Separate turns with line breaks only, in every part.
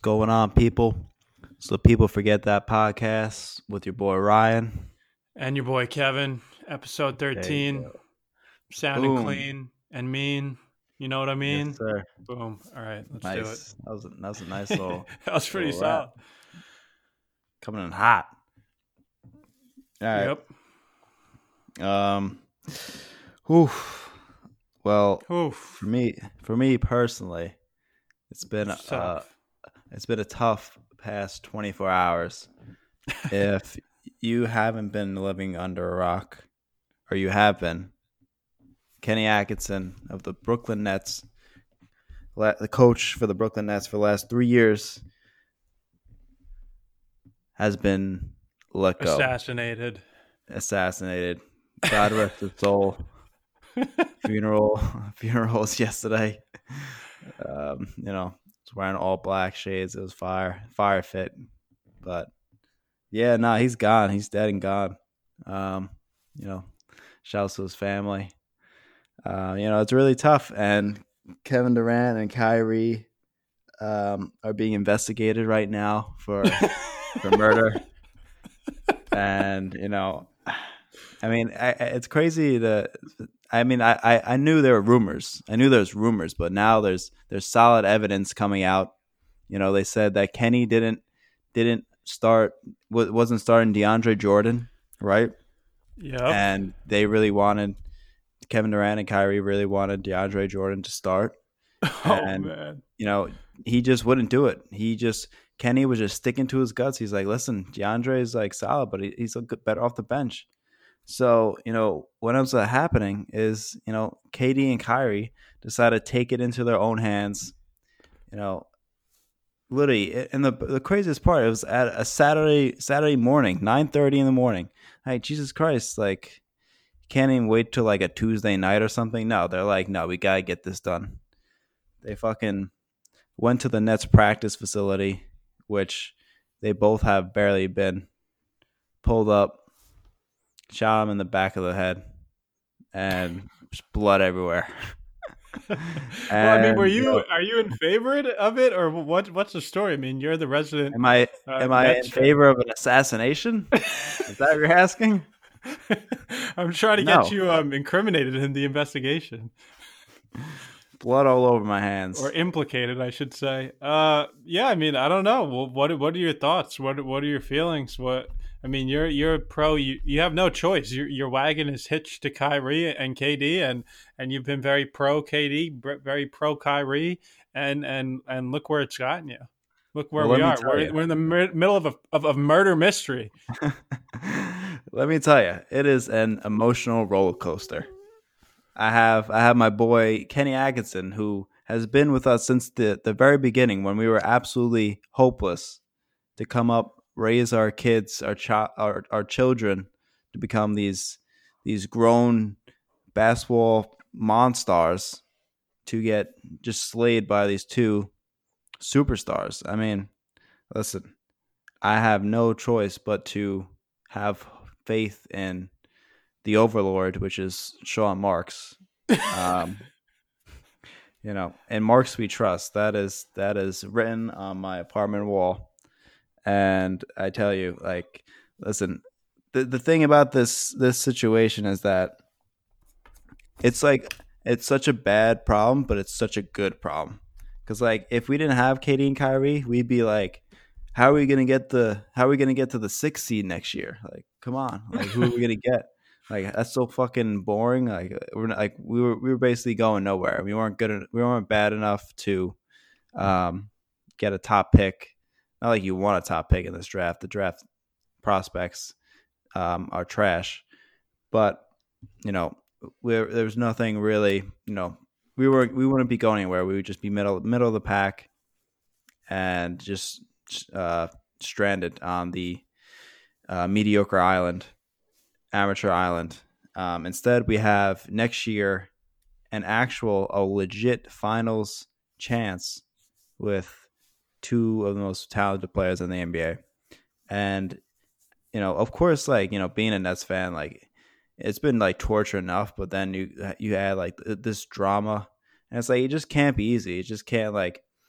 going on, people? So people forget that podcast with your boy Ryan.
And your boy Kevin, episode
There you
13,
go.
sounding
Boom.
clean and mean. You know what I
Yes,
mean?
sir.
Boom. All right, let's do it.
Nice. That was a nice little
That was pretty
little wrap.
solid.
Coming in hot. All right.
Yep.
Whew. Well,
Oof.
for me personally, it's been
It's tough.
a tough past 24 hours. If you haven't been living under a rock, or you have been, Kenny Atkinson of the Brooklyn Nets, the coach for the Brooklyn Nets for the last 3 years, has been let go. Assassinated. God rest his soul. Funerals yesterday. He's wearing all black shades. It was fire fit. But yeah, no, he's gone. He's dead and gone. Shouts to his family. It's really tough. And Kevin Durant and Kyrie are being investigated right now for murder. And it's crazy I knew there were rumors. I knew there was rumors, but now there's solid evidence coming out. They said that Kenny wasn't starting DeAndre Jordan, right?
Yeah.
And they really wanted Kevin Durant and Kyrie really wanted DeAndre Jordan to start.
Man.
He just wouldn't do it. Kenny was just sticking to his guts. He's like, listen, DeAndre is like solid, but he's better off the bench. So, what ends up happening is, KD and Kyrie decided to take it into their own hands. Literally, and the craziest part, it was at a Saturday morning, 9:30 in the morning. Hey, Jesus Christ, like, can't even wait till like a Tuesday night or something. No, they're like, no, we gotta get this done. They fucking went to the Nets practice facility, which they both have barely been, pulled up, shot him in the back of the head, and just blood everywhere.
Well, are you in favor of it, or what's the story? I mean, you're the resident.
Am I in favor of an assassination? Is that what you're asking?
I'm trying to get you incriminated in the investigation.
Blood all over my hands.
Or implicated, I should say. Yeah, I mean, I don't know. Well, what are your thoughts? What are your feelings? You're a pro. You have no choice. Your wagon is hitched to Kyrie and KD, and you've been very pro KD, very pro Kyrie, and look where it's gotten you. Look where we are. We're in the middle of a murder mystery.
Let me tell you, it is an emotional roller coaster. I have my boy Kenny Atkinson, who has been with us since the very beginning, when we were absolutely hopeless to come up, raise our kids, our children to become these grown basketball monsters, to get just slayed by these two superstars. I mean, listen, I have no choice but to have faith in the overlord, which is Sean Marks. And Marks we trust. That is written on my apartment wall. And I tell you, like, listen, the thing about this situation is that it's such a bad problem, but it's such a good problem. Because, like, if we didn't have KD and Kyrie, we'd be like, how are we gonna get to the 6th seed next year? Like, come on, like, who are we gonna get? Like, that's so fucking boring. Like, we were basically going nowhere. We weren't bad enough to get a top pick. Not like you want a top pick in this draft. The draft prospects are trash, but there was nothing really. We wouldn't be going anywhere. We would just be middle of the pack, and just stranded on the mediocre amateur island. Instead, we have next year a legit finals chance with two of the most talented players in the NBA. And of course, like, being a Nets fan, like, it's been like torture enough, but then you add like this drama, and it's like, it just can't be easy. It just can't, like,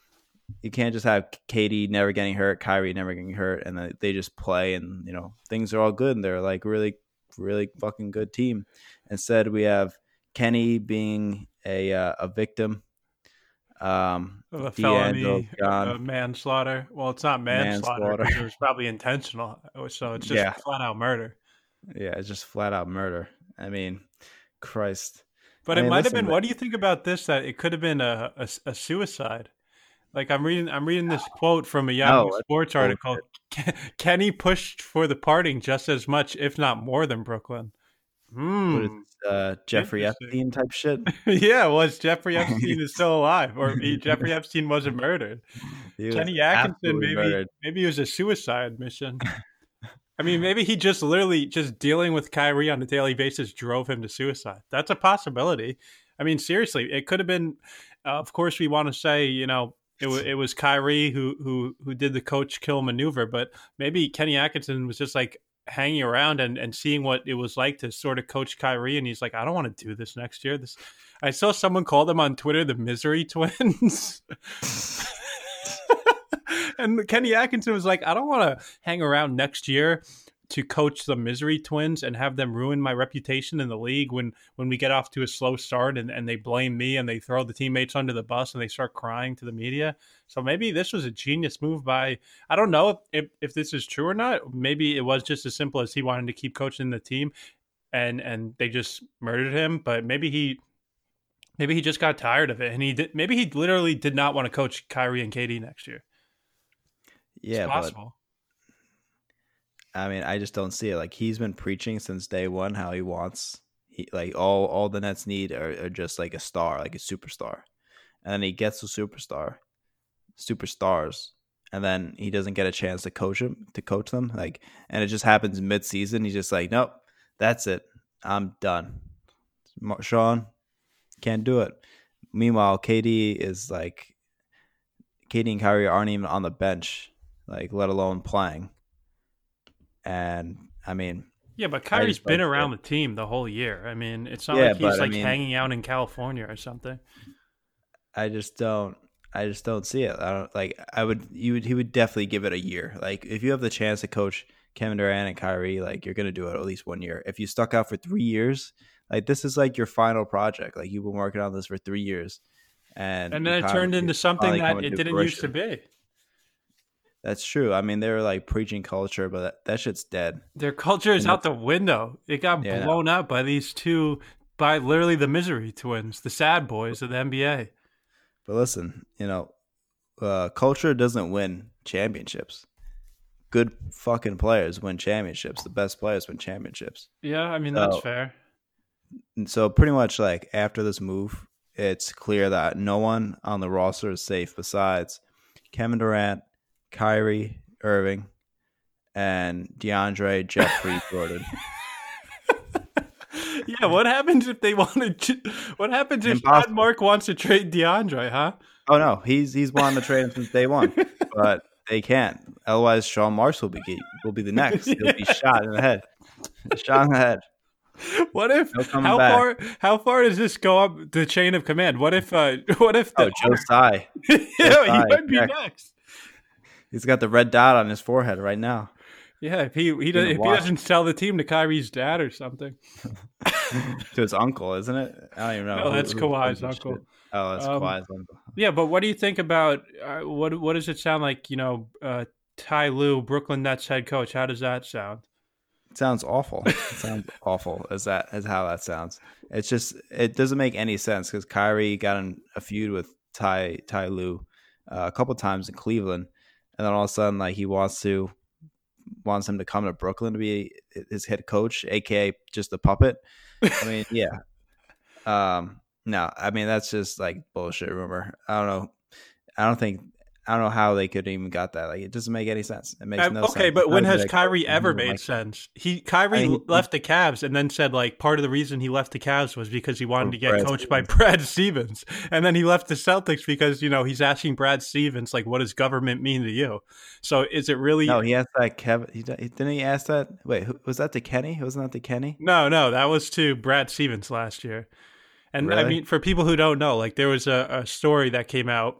You can't just have KD never getting hurt, Kyrie never getting hurt, and then they just play, and things are all good, and they're like really, really fucking good team. Instead, we have Kenny being a victim.
Of a
D'Angelo
felony,
gone,
manslaughter. Well, it's not manslaughter
manslaughter.
because it was probably intentional. So it's just
Yeah,
flat out murder.
yeah, it's just flat out murder. I mean, Christ.
But
I
it
mean,
might have
listen,
been. What do you think about this? That it could have been a suicide. Like I'm reading this quote from a Yahoo
no, that's
Sports article.
bullshit.
Kenny pushed for the parting just as much, if not more, than Brooklyn.
What is Jeffrey
Interesting.
Epstein type shit?
Yeah, was Jeffrey Epstein is still alive, or Jeffrey Epstein wasn't murdered?
He was
Kenny Atkinson,
absolutely murdered.
maybe it was a suicide mission. I mean, maybe he just literally just dealing with Kyrie on a daily basis drove him to suicide. That's a possibility. I mean, seriously, it could have been. Of course, we want to say it was Kyrie who did the coach kill maneuver, but maybe Kenny Atkinson was just like hanging around and seeing what it was like to sort of coach Kyrie, and he's like, I don't want to do this next year. I saw someone call them on Twitter the Misery Twins. And Kenny Atkinson was like, I don't want to hang around next year to coach the Misery Twins and have them ruin my reputation in the league when we get off to a slow start and they blame me and they throw the teammates under the bus and they start crying to the media. So maybe this was a genius move by, I don't know if this is true or not. Maybe it was just as simple as he wanted to keep coaching the team and they just murdered him. But maybe he just got tired of it and maybe he literally did not want to coach Kyrie and KD next year.
Yeah,
It's possible.
But I mean, I just don't see it. Like he's been preaching since day one how he wants, like all the Nets need are just like a star, like a superstar, and then he gets a superstars, and then he doesn't get a chance to coach them, like, and it just happens mid-season. He's just like, nope, that's it, I'm done. Sean can't do it. Meanwhile, KD and Kyrie aren't even on the bench, like let alone playing. And I mean,
yeah, but Kyrie's been around the team the whole year. I mean, it's not like he's hanging out in California or something.
I just don't see it. I don't like. He would definitely give it a year. Like if you have the chance to coach Kevin Durant and Kyrie, like you're gonna do it at least 1 year. If you stuck out for 3 years, like this is like your final project. Like you've been working on this for 3 years, and
then it turned into something that it didn't used to be.
That's true. I mean, they were like preaching culture, but that shit's dead.
Their culture is out the window. It got blown up by by literally the Misery Twins, the sad boys of the NBA.
But listen, culture doesn't win championships. Good fucking players win championships. The best players win championships.
Yeah, I mean, that's fair.
So pretty much like after this move, it's clear that no one on the roster is safe besides Kevin Durant, Kyrie Irving, and DeAndre Jeffrey Jordan.
Yeah, what happens if they wanted to? What happens if Mark wants to trade DeAndre? Huh?
Oh no, he's wanted to trade him since day one, but they can't. Otherwise, Sean Marks will be the next. He'll be shot in the head. Shot in the head.
What if? How far does this go up the chain of command? What if? Joe
Tsai.
Yeah, he might be next.
He's got the red dot on his forehead right now.
Yeah, if he doesn't sell the team to Kyrie's dad or something.
To his uncle, isn't it? I don't even know.
No, that's Kawhi's uncle.
Shit. Oh, that's Kawhi's uncle.
Yeah, but what do you think about what does it sound like? Ty Lue, Brooklyn Nets head coach. How does that sound?
It sounds awful. It sounds awful as how that sounds. It's just it doesn't make any sense because Kyrie got in a feud with Ty Lue a couple times in Cleveland. And then all of a sudden, like he wants him to come to Brooklyn to be his head coach, aka just a puppet. I mean, yeah. No, I mean that's just like bullshit rumor. I don't know. I don't know how they could even got that. Like it doesn't make any sense. It makes no sense.
Okay, but when has Kyrie ever made sense? Kyrie left the Cavs and then said like part of the reason he left the Cavs was because he wanted to get coached by Brad Stevens. And then he left the Celtics because, he's asking Brad Stevens like, what does government mean to you? So is it really?
No, he asked that Kevin. Didn't he ask that? Wait, was that to Kenny? Wasn't that to Kenny?
No, that was to Brad Stevens last year. And really? I mean, for people who don't know, like there was a story that came out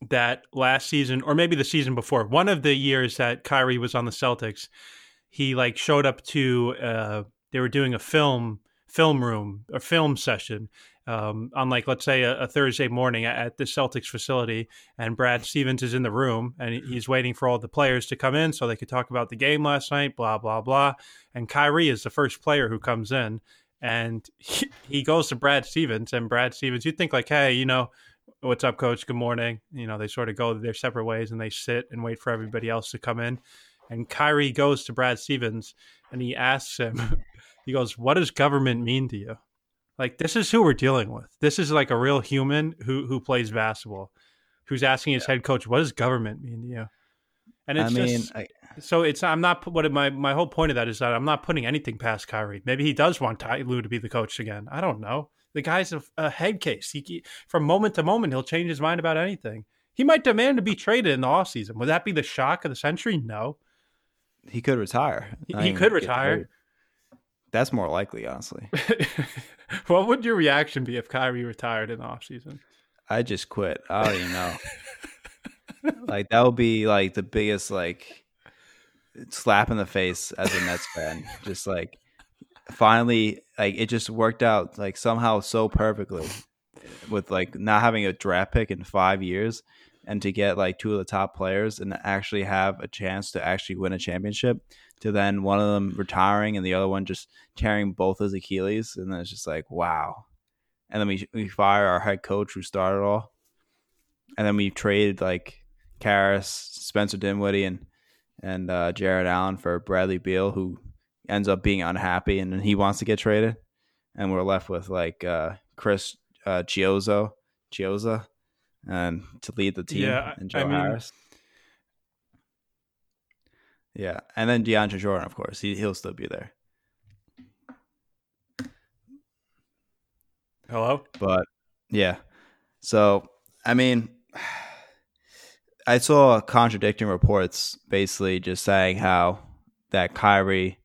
that last season, or maybe the season before, one of the years that Kyrie was on the Celtics, he like showed up to they were doing a film room or film session on like, let's say a Thursday morning at the Celtics facility, and Brad Stevens is in the room and he's waiting for all the players to come in so they could talk about the game last night, blah blah blah. And Kyrie is the first player who comes in, and he goes to Brad Stevens, and Brad Stevens, you'd think like, hey, what's up, coach, good morning, they sort of go their separate ways and they sit and wait for everybody else to come in. And Kyrie goes to Brad Stevens and he asks him, he goes, what does government mean to you? Like, this is who we're dealing with. This is like a real human who plays basketball, who's asking his head coach, what does government mean to you? And it's I'm not, my whole point of that is that I'm not putting anything past Kyrie. Maybe he does want Ty Lue to be the coach again. I don't know. The guy's a head case. From moment to moment, he'll change his mind about anything. He might demand to be traded in the offseason. Would that be the shock of the century? No.
He could retire.
He could retire.
That's more likely, honestly.
What would your reaction be if Kyrie retired in the offseason?
I just quit. I don't even know. Like, that would be like the biggest like slap in the face as a Nets fan. Just like, finally, like, it just worked out like somehow so perfectly with like not having a draft pick in 5 years, and to get like two of the top players and actually have a chance to actually win a championship, to then one of them retiring and the other one just tearing both his Achilles. And then it's just like, wow. And then we fire our head coach who started it all. And then we traded like Karras, Spencer Dinwiddie, and Jared Allen for Bradley Beal, who ends up being unhappy and then he wants to get traded. And we're left with like Chris Chiozza and to lead the team, and Joe Harris. Yeah, and then DeAndre Jordan, of course, he'll still be there.
Hello?
But yeah, so I mean, I saw contradicting reports, basically just saying how that Kyrie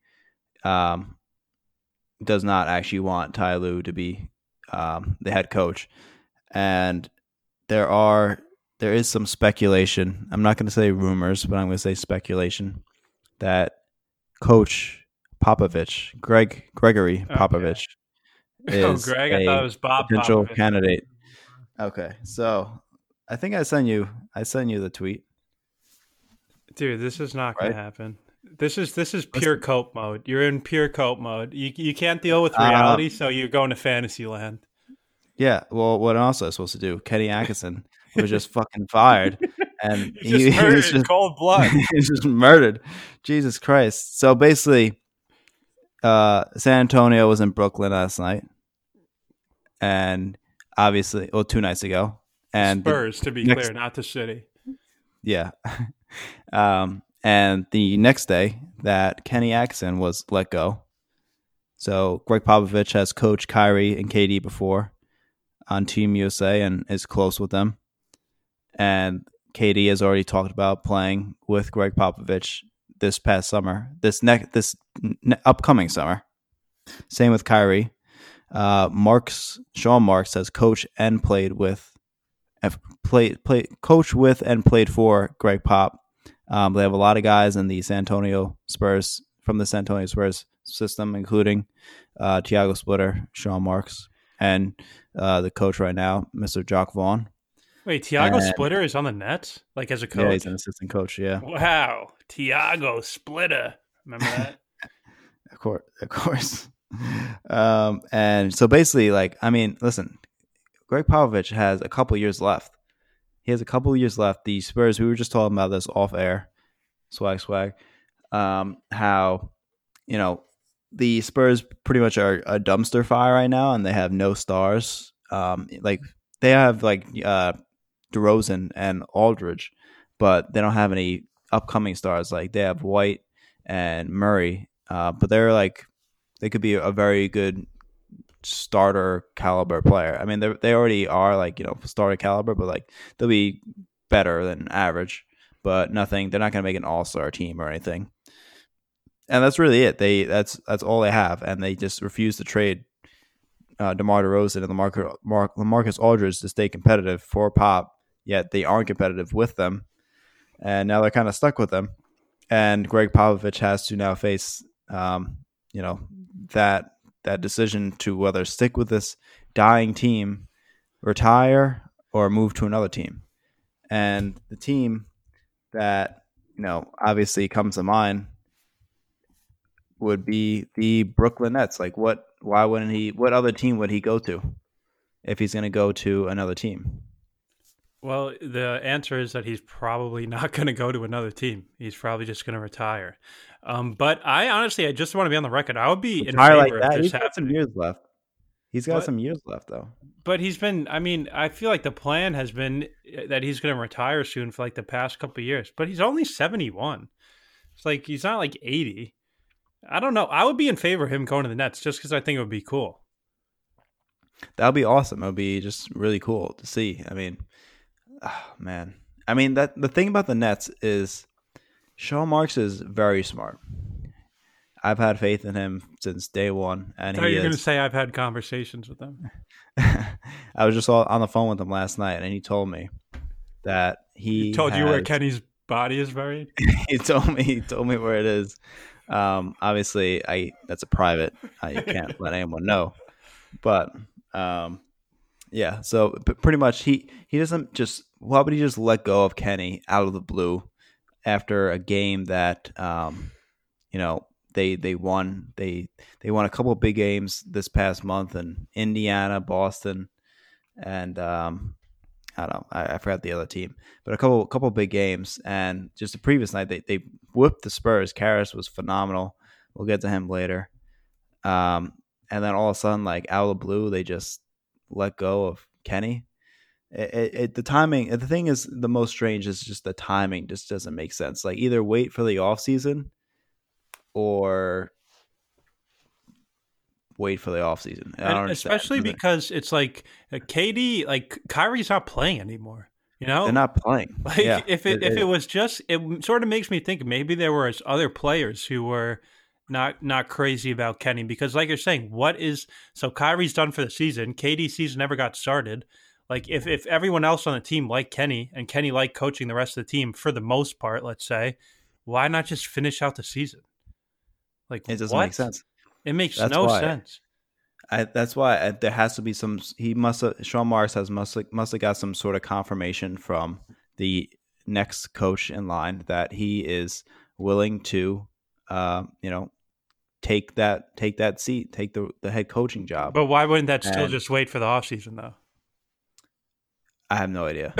does not actually want Ty Lue to be the head coach, and there is some speculation. I'm not going to say rumors, but I'm going to say speculation that Coach Popovich, Gregory Popovich, is
Greg, I thought it was Bob
potential
Popovich.
candidate. Okay, so I think I sent you the tweet.
Dude, this is not going to happen. This is pure cope mode. You're in pure cope mode. You can't deal with reality, so you're going to fantasy land.
Yeah, well, what else was I supposed to do? Kenny Atkinson was just fucking fired, and
he's just cold blood.
He's just murdered. Jesus Christ! So basically, San Antonio was in Brooklyn last night, and obviously, 2 nights ago, and
Spurs, to be clear, not the city.
Yeah, and the next day that Kenny Atkinson was let go. So Greg Popovich has coached Kyrie and KD before on Team USA and is close with them. And KD has already talked about playing with Greg Popovich this past summer, this upcoming summer. Same with Kyrie. Sean Marks has coached and played with for Greg Pop. They have a lot of guys in the San Antonio Spurs system, including Tiago Splitter, Sean Marks, and the coach right now, Mr. Jock Vaughn.
Wait, Tiago Splitter is on the Nets, like as a coach?
Yeah, he's an assistant coach. Yeah.
Wow, Tiago Splitter. Remember that?
Of course. And so basically, like, I mean, listen, Greg Popovich has a couple years left. He has a couple years left. The Spurs, we were just talking about this off air, swag. How, the Spurs pretty much are a dumpster fire right now, and they have no stars. Like they have like DeRozan and Aldridge, but they don't have any upcoming stars. Like they have White and Murray, but they could be a very good starter caliber player. I mean, they already are like, starter caliber, but like they'll be better than average, but nothing. They're not going to make an all-star team or anything. And that's really it. That's all they have, and they just refuse to trade DeMar DeRozan and LaMarcus Aldridge to stay competitive for Pop. yet they aren't competitive with them, and now they're kind of stuck with them. And Greg Popovich has to now face, you know, that decision to whether stick with this dying team, retire, or move to another team. And the team that, you know, obviously comes to mind would be the Brooklyn Nets. Like, why wouldn't he? What other team would he go to if he's going to go to another team?
Well, the answer is that he's probably not going to go to another team. He's probably just going to retire. But I just want to be on the record. I would be in favor
like that.
of this
He's got
happening.
some years left. He's got some years left, though.
But he's been. I mean, I feel like the plan has been that he's going to retire soon for like the past couple of years. But he's only 71. It's like he's not like 80. I don't know. I would be in favor of him going to the Nets just because I think it would be cool.
That would be awesome. It would be just really cool to see. I mean, oh, man. I mean, that the thing about the Nets is Sean Marks is very smart. I've had faith in him since day one. And
I thought you were going to say I've had conversations with him.
I was just on the phone with him last night, and he told me that he
told you where Kenny's body is buried.
He told me where it is. Obviously, that's a private. You can't let anyone know. But yeah. So pretty much, he doesn't just. Why would he just let go of Kenny out of the blue after a game that you know, they won. They won a couple of big games this past month in Indiana, Boston, and I don't know. I forgot the other team, but a couple of big games. And just the previous night, they whipped the Spurs. Karras was phenomenal. We'll get to him later. And then all of a sudden, like out of the blue, they just let go of Kenny. The timing. The thing is, the most strange is just the timing. Just doesn't make sense. Like either wait for the offseason or wait for the offseason.
Especially because it's like KD, like Kyrie's not playing anymore. You know,
they're not playing.
Like if it was just, it sort of makes me think maybe there were other players who were not crazy about Kenny, because like you're saying, so Kyrie's done for the season. KD's season never got started. Like if everyone else on the team liked Kenny and Kenny liked coaching the rest of the team for the most part, let's say, why not just finish out the season? Like
it doesn't make sense.
It makes no sense.
That's why there has to be some. Sean Marks must have got some sort of confirmation from the next coach in line that he is willing to, take that seat, take the head coaching job.
But why wouldn't that still just wait for the offseason though?
I have no idea.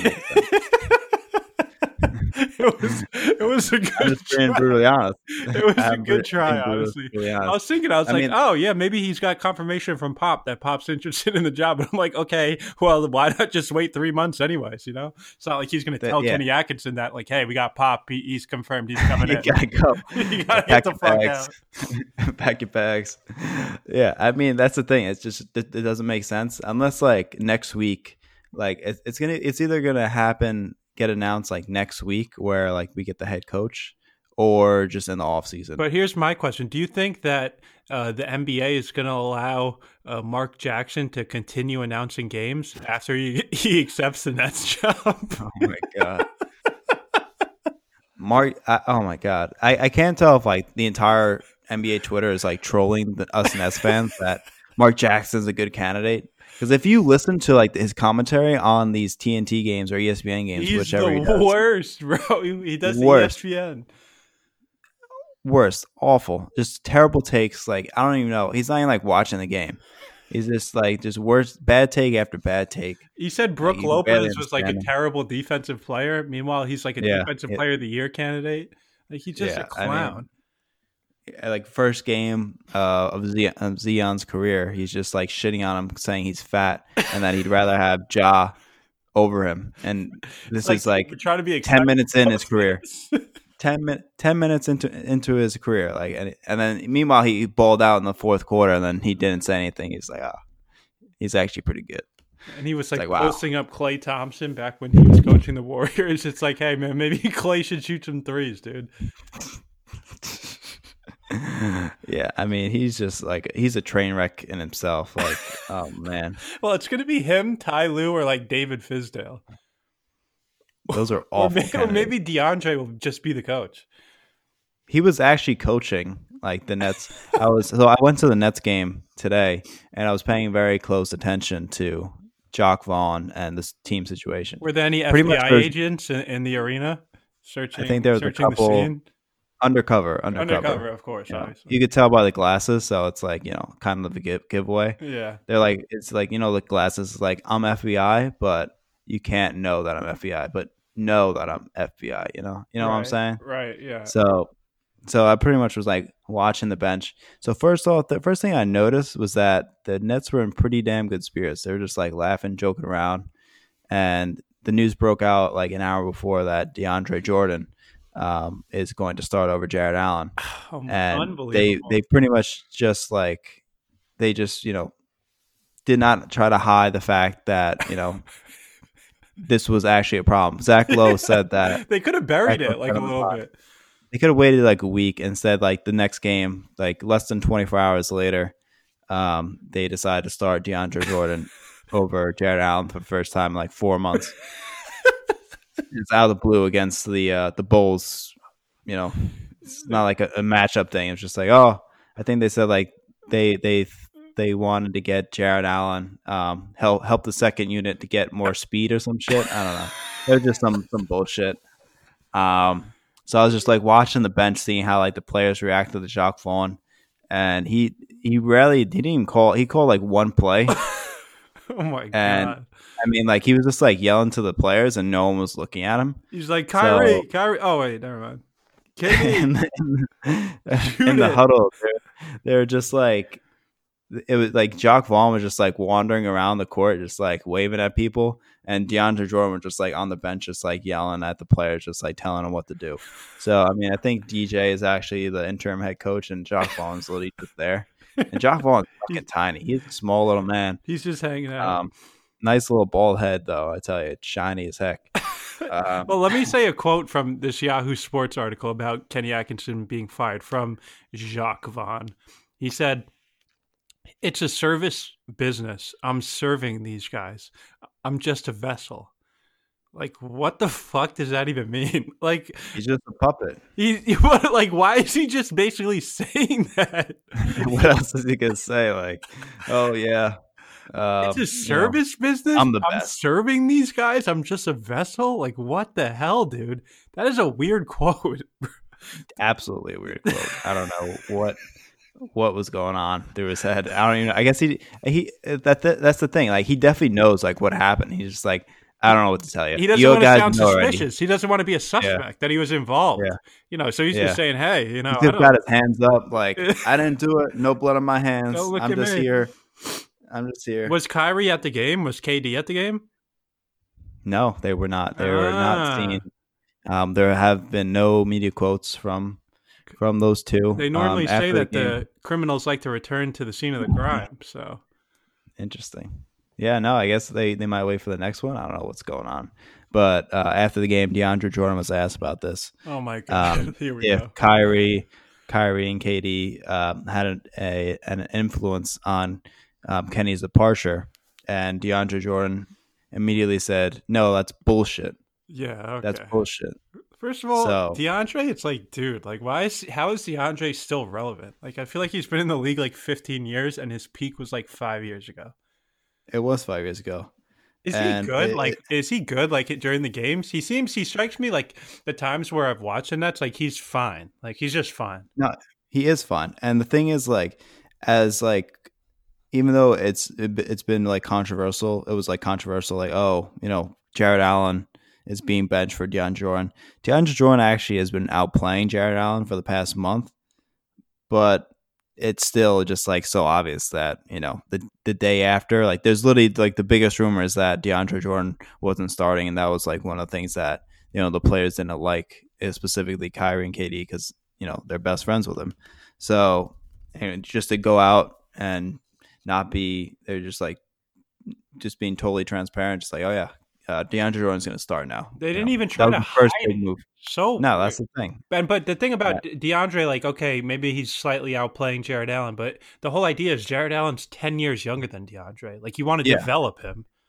It was a good
I'm just being brutally honest.
It was a good try, honestly. I was thinking, I mean, oh yeah, maybe he's got confirmation from Pop that Pop's interested in the job. And I'm like, okay, well, why not just wait 3 months anyways? You know, it's not like he's going to tell Kenny Atkinson that, like, hey, we got Pop. He's confirmed he's coming in.
You gotta go.
You gotta get the fuck out.
Pack your bags. Yeah, I mean that's the thing. It's just it doesn't make sense unless like next week, like it's either gonna happen. Get announced like next week where like we get the head coach or just in the off season.
But here's my question. Do you think that the NBA is going to allow Mark Jackson to continue announcing games after he accepts the Nets job?
Oh my God. Oh my God. I can't tell if like the entire NBA Twitter is like trolling us Nets fans that Mark Jackson's a good candidate. Because if you listen to like his commentary on these TNT games or ESPN games,
he's
whichever he
does, worst, bro. He does the ESPN.
Worst, awful, just terrible takes. Like I don't even know. He's not even like watching the game. He's just like worst, bad take after bad take.
He said Brooke Lopez was like a terrible defensive player. Meanwhile, he's like a defensive player of the year candidate. Like he's just a clown. I mean,
like first game of Zion's career, he's just like shitting on him, saying he's fat and that he'd rather have Ja over him. And this is like
trying to be
10 minutes in his career. 10 minutes into his career, like, and then meanwhile he balled out in the fourth quarter, and then he didn't say anything. He's like, he's actually pretty good.
And he was like posting up Klay Thompson back when he was coaching the Warriors. It's like, hey man, maybe Klay should shoot some threes, dude.
Yeah, I mean, he's just like he's a train wreck in himself. Like, oh man.
Well, it's gonna be him, Ty Lue, or like David Fizdale.
Those are
Or,
awful
or
candidates.
maybe DeAndre will just be the coach.
He was actually coaching like the Nets. I went to the Nets game today, and I was paying very close attention to Jock Vaughn and this team situation.
Were there any
Pretty much,
FBI agents in the arena
I think
searching
there was a
searching the
couple
scene?
undercover.
Undercover, of course,
You know,
obviously.
you could tell by the glasses, so it's like kind of the giveaway.
Yeah.
They're like it's like the glasses is like I'm FBI, but you can't know that I'm FBI, but know that I'm FBI. You know what I'm
Right.
saying?
Right. Yeah.
So I pretty much was like watching the bench. So first off, the first thing I noticed was that the Nets were in pretty damn good spirits. They were just like laughing, joking around, and the news broke out like an hour before that DeAndre Jordan is going to start over Jared Allen, and
Unbelievable.
they pretty much just like they just did not try to hide the fact that this was actually a problem. Zach Lowe said that
they could have buried
Zach
it
Lowe
like
said
a
on the
little
pod.
bit.
They could have waited like a week. Instead, like the next game, like less than 24 hours later, they decided to start DeAndre Jordan over Jared Allen for the first time in like 4 months. It's out of the blue against the Bulls. It's not like a matchup thing. It's just like, oh, I think they said like they wanted to get Jared Allen help the second unit to get more speed or some shit. I don't know. It was just some bullshit. So I was just like watching the bench, seeing how like the players reacted to Jacques Vaughn, and he didn't even call. He called like one play,
Oh my
and
god!
I mean like he was just like yelling to the players, and no one was looking at him.
He's like Kyrie,
So
Kyrie. Oh wait, never mind.
in,
KD,
in the
it.
huddle, they're just like it was like Jacques Vaughn was just like wandering around the court, just like waving at people, and DeAndre Jordan was just like on the bench, just like yelling at the players, just like telling them what to do. So I mean, I think DJ is actually the interim head coach, and Jacques Vaughn's literally just there. And Jacques Vaughn's fucking tiny. He's a small little man.
He's just hanging out.
Nice little bald head, though. I tell you, it's shiny as heck.
Well, let me say a quote from this Yahoo Sports article about Kenny Atkinson being fired from Jacques Vaughn. He said, "It's a service business. I'm serving these guys. I'm just a vessel." Like, what the fuck does that even mean? Like,
He's just a puppet.
like, why is he just basically saying that?
What else is he gonna say? Like, oh yeah,
It's a service business.
I'm the
I'm
best.
serving these guys. I'm just a vessel. Like, what the hell, dude? That is a weird quote.
Absolutely a weird quote. I don't know what was going on through his head. I don't even. I guess that's the thing. Like, he definitely knows like what happened. He's just like, I don't know what to tell you.
He doesn't
You
want to
guys
sound
know already.
suspicious. He doesn't want to be a suspect that he was involved.
Yeah.
So he's
Yeah.
just saying, "Hey,
He
I
just
don't-
got his hands up, like I didn't do it. No blood on my hands.
Don't look
I'm
at
just
me."
here. I'm just here.
Was Kyrie at the game? Was KD at the game?
No, they were not. They were not
Ah.
seen. There have been no media quotes from those two.
They normally say
after
that
game.
the criminals like to return to the scene of the crime. So
Interesting. Yeah, no, I guess they might wait for the next one. I don't know what's going on. But after the game, DeAndre Jordan was asked about this.
oh my god, here we
If
go.
Kyrie and KD had an influence on Kenny's departure, and DeAndre Jordan immediately said, "No, that's bullshit.
Yeah, okay.
That's bullshit."
First of all,
So-
DeAndre, it's like, dude, like, how is DeAndre still relevant? Like, I feel like he's been in the league like 15 years, and his peak was like 5 years ago.
It was 5 years ago.
Is he
And
good? Is he good? Like during the games, he strikes me like the times where I've watched the Nets, like he's fine. Like he's just fine.
No, he is fun. And the thing is, like, as like, even though it's been like controversial, it was like controversial, like, oh, Jared Allen is being benched for DeAndre Jordan. DeAndre Jordan actually has been outplaying Jared Allen for the past month, but it's still just like so obvious that the day after, like, there's literally like the biggest rumor is that DeAndre Jordan wasn't starting, and that was like one of the things that the players didn't like, is specifically Kyrie and KD, because they're best friends with him. So, and just to go out and not be, they're just like just being totally transparent, just like, oh yeah, DeAndre Jordan's going to start now.
They didn't even try
That
to
was the first
hide
big
it.
move.
So
No, that's the thing.
but the thing about DeAndre, like, okay, maybe he's slightly outplaying Jared Allen, but the whole idea is Jared Allen's 10 years younger than DeAndre. Like, you want to
Yeah.
develop him.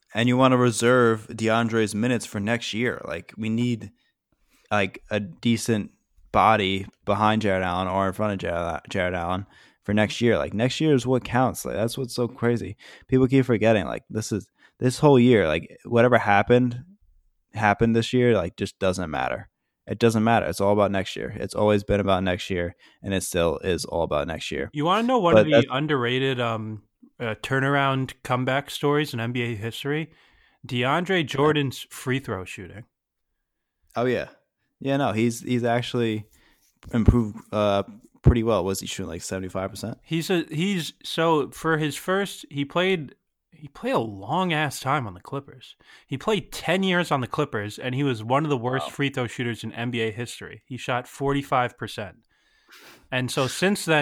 and you want to reserve DeAndre's minutes for next year. Like we need like a decent body behind Jared Allen or in front of Jared Allen for next year. Like next year is what counts. Like that's what's so crazy. People keep forgetting. Like this whole year. Like whatever happened this year. Like just doesn't matter. It doesn't matter. It's all about next year. It's always been about next year, and it still is all about next year.
You want to know one of
But
the
that's
underrated turnaround comeback stories in NBA history? DeAndre Jordan's free throw shooting.
oh yeah, yeah. No, he's actually improved pretty well. Was he shooting like 75%?
He's so for his first he played a long ass time on the Clippers. He played 10 years on the Clippers and he was one of the worst
Wow.
free throw shooters in NBA history. He shot 45%. And so since then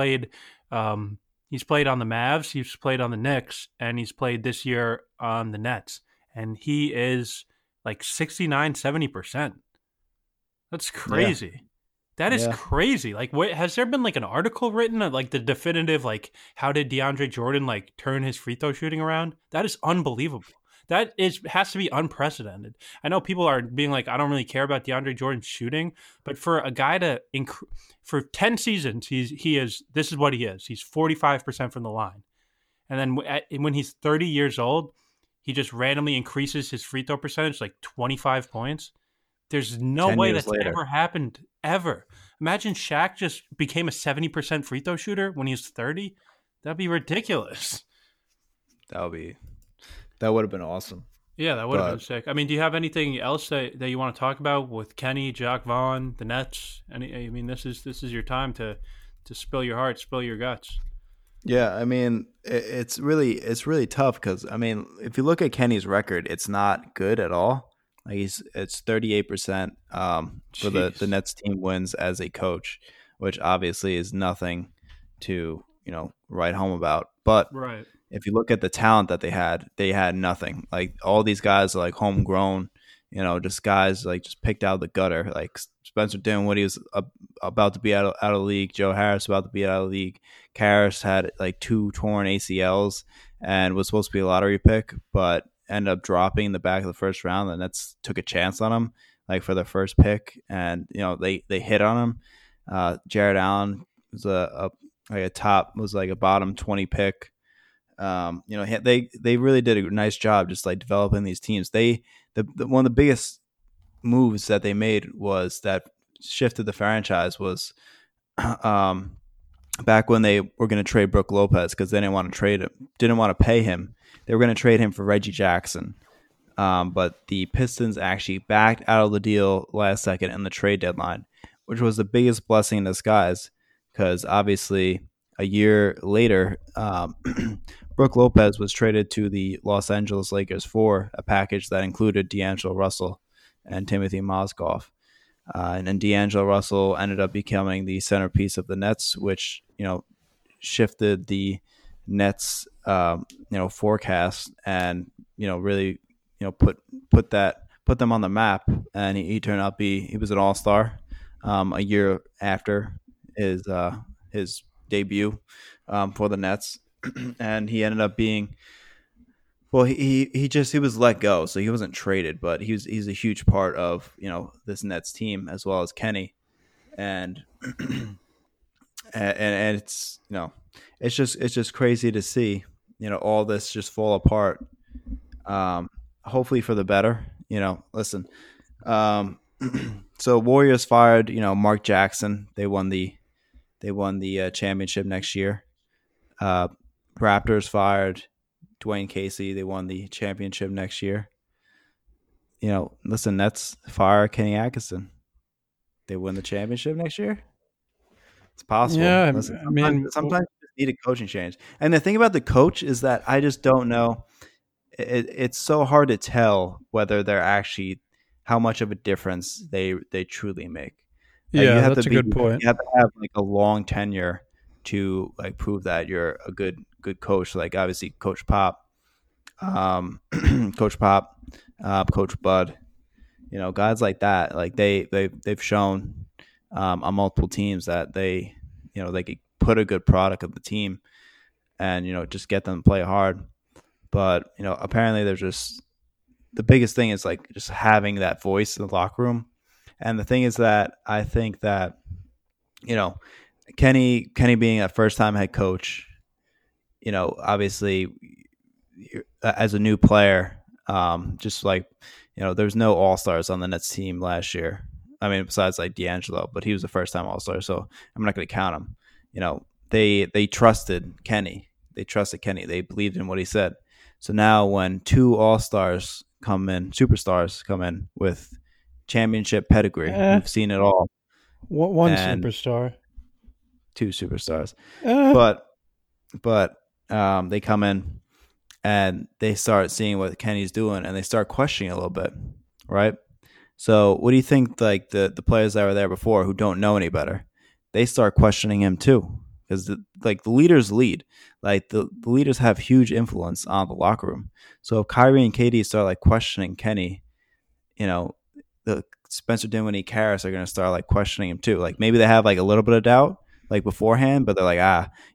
he's played on the Mavs, he's played on the Knicks, and he's played this year on the Nets. And he is like 69, 70%. That's
Yeah,
crazy. That is
yeah.
crazy. Like, has there been like an article written of like the definitive, like, how did DeAndre Jordan like turn his free throw shooting around? That is unbelievable. That is has to be unprecedented. I know people are being like, I don't really care about DeAndre Jordan's shooting, but for a guy for 10 seasons, he is this is what he is. He's 45% from the line, and then when he's 30 years old, he just randomly increases his free throw percentage like 25 points. There's no
10
way
years
that's
later,
ever happened ever. Imagine Shaq just became a 70% free throw shooter when he was 30. That'd be ridiculous.
that would be that would have been awesome.
Yeah, that would have been
But
sick. I mean, do you have anything else that you want to talk about with Kenny, Jack Vaughn, the Nets? I mean, this is your time to spill your heart, spill your guts.
yeah, I mean, it's really tough because I mean, if you look at Kenny's record, it's not good at all. Like it's 38% for the
Jeez.
Nets team wins as a coach, which obviously is nothing to write home about. But
Right.
if you look at the talent that they had nothing. Like all these guys are like homegrown, just guys like just picked out of the gutter. Like Spencer Dinwiddie was about to be out of the league. Joe Harris about to be out of the league. Karras had like two torn ACLs and was supposed to be a lottery pick, but ended up dropping in the back of the first round. And that's took a chance on him, like for their first pick, and they hit on him. Jared Allen was like a bottom 20 pick. They really did a nice job just like developing these teams. One of the biggest moves that they made was that shifted the franchise was um, back when they were going to trade Brooke Lopez because they didn't want to trade him, didn't want to pay him. They were going to trade him for Reggie Jackson, but the Pistons actually backed out of the deal last second in the trade deadline, which was the biggest blessing in disguise because obviously a year later, Brooke Lopez was traded to the Los Angeles Lakers for a package that included D'Angelo Russell and Timothy Mozgov. And then D'Angelo Russell ended up becoming the centerpiece of the Nets, which shifted the Nets forecast and really put them on the map. And he turned out he was an all star a year after his debut for the Nets, and he ended up being well. He was let go, so he wasn't traded, but he's a huge part of this Nets team as well as Kenny, and and it's just crazy to see all this just fall apart. Hopefully for the better. Listen. So Warriors fired Mark Jackson. They won the championship next year. Uh, Raptors fired Dwayne Casey. They won the championship next year. Listen, Nets fire Kenny Atkinson. They win the championship next year. It's possible.
Yeah,
Listen,
I mean,
sometimes you just need a coaching change. And the thing about the coach is that I just don't know. It's so hard to tell whether they're actually how much of a difference they truly make. Like
yeah, that's a good point.
you have to have like a long tenure to like prove that you're a good coach. Like obviously Coach Pop, Coach Pop, Coach Bud, guys like that. Like they've shown on multiple teams that they could put a good product of the team and just get them to play hard. but apparently they're just the biggest thing is like just having that voice in the locker room. And the thing is that I think that Kenny being a first time head coach, obviously as a new player, just like there's no all stars on the Nets team last year. I mean, besides like D'Angelo, but he was a first time all star, so I'm not going to count him. They trusted Kenny. They trusted Kenny. They believed in what he said. So now when two all stars come in, superstars come in with championship pedigree, we've seen it all.
One superstar,
two superstars, but they come in and they start seeing what Kenny's doing and they start questioning a little bit, right? So what do you think? Like the players that were there before who don't know any better, they start questioning him too, because the leaders lead. Like the leaders have huge influence on the locker room. So if Kyrie and KD start like questioning Kenny, the Spencer Dinwiddie, Caris are going to start like questioning him too. Like maybe they have like a little bit of doubt like beforehand, but they're like,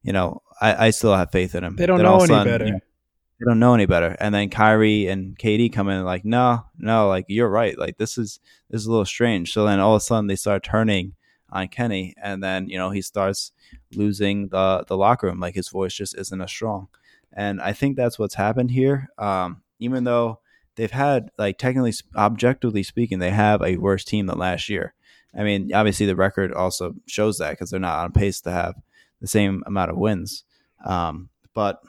I still have faith in him.
They don't know any better.
They don't know any better. And then Kyrie and KD come in and like, no, like you're right. Like this is a little strange. So then all of a sudden they start turning on Kenny, and then he starts losing the locker room. Like his voice just isn't as strong. And I think that's what's happened here. Even though they've had, like, technically, objectively speaking, they have a worse team than last year. I mean, obviously the record also shows that because they're not on pace to have the same amount of wins. But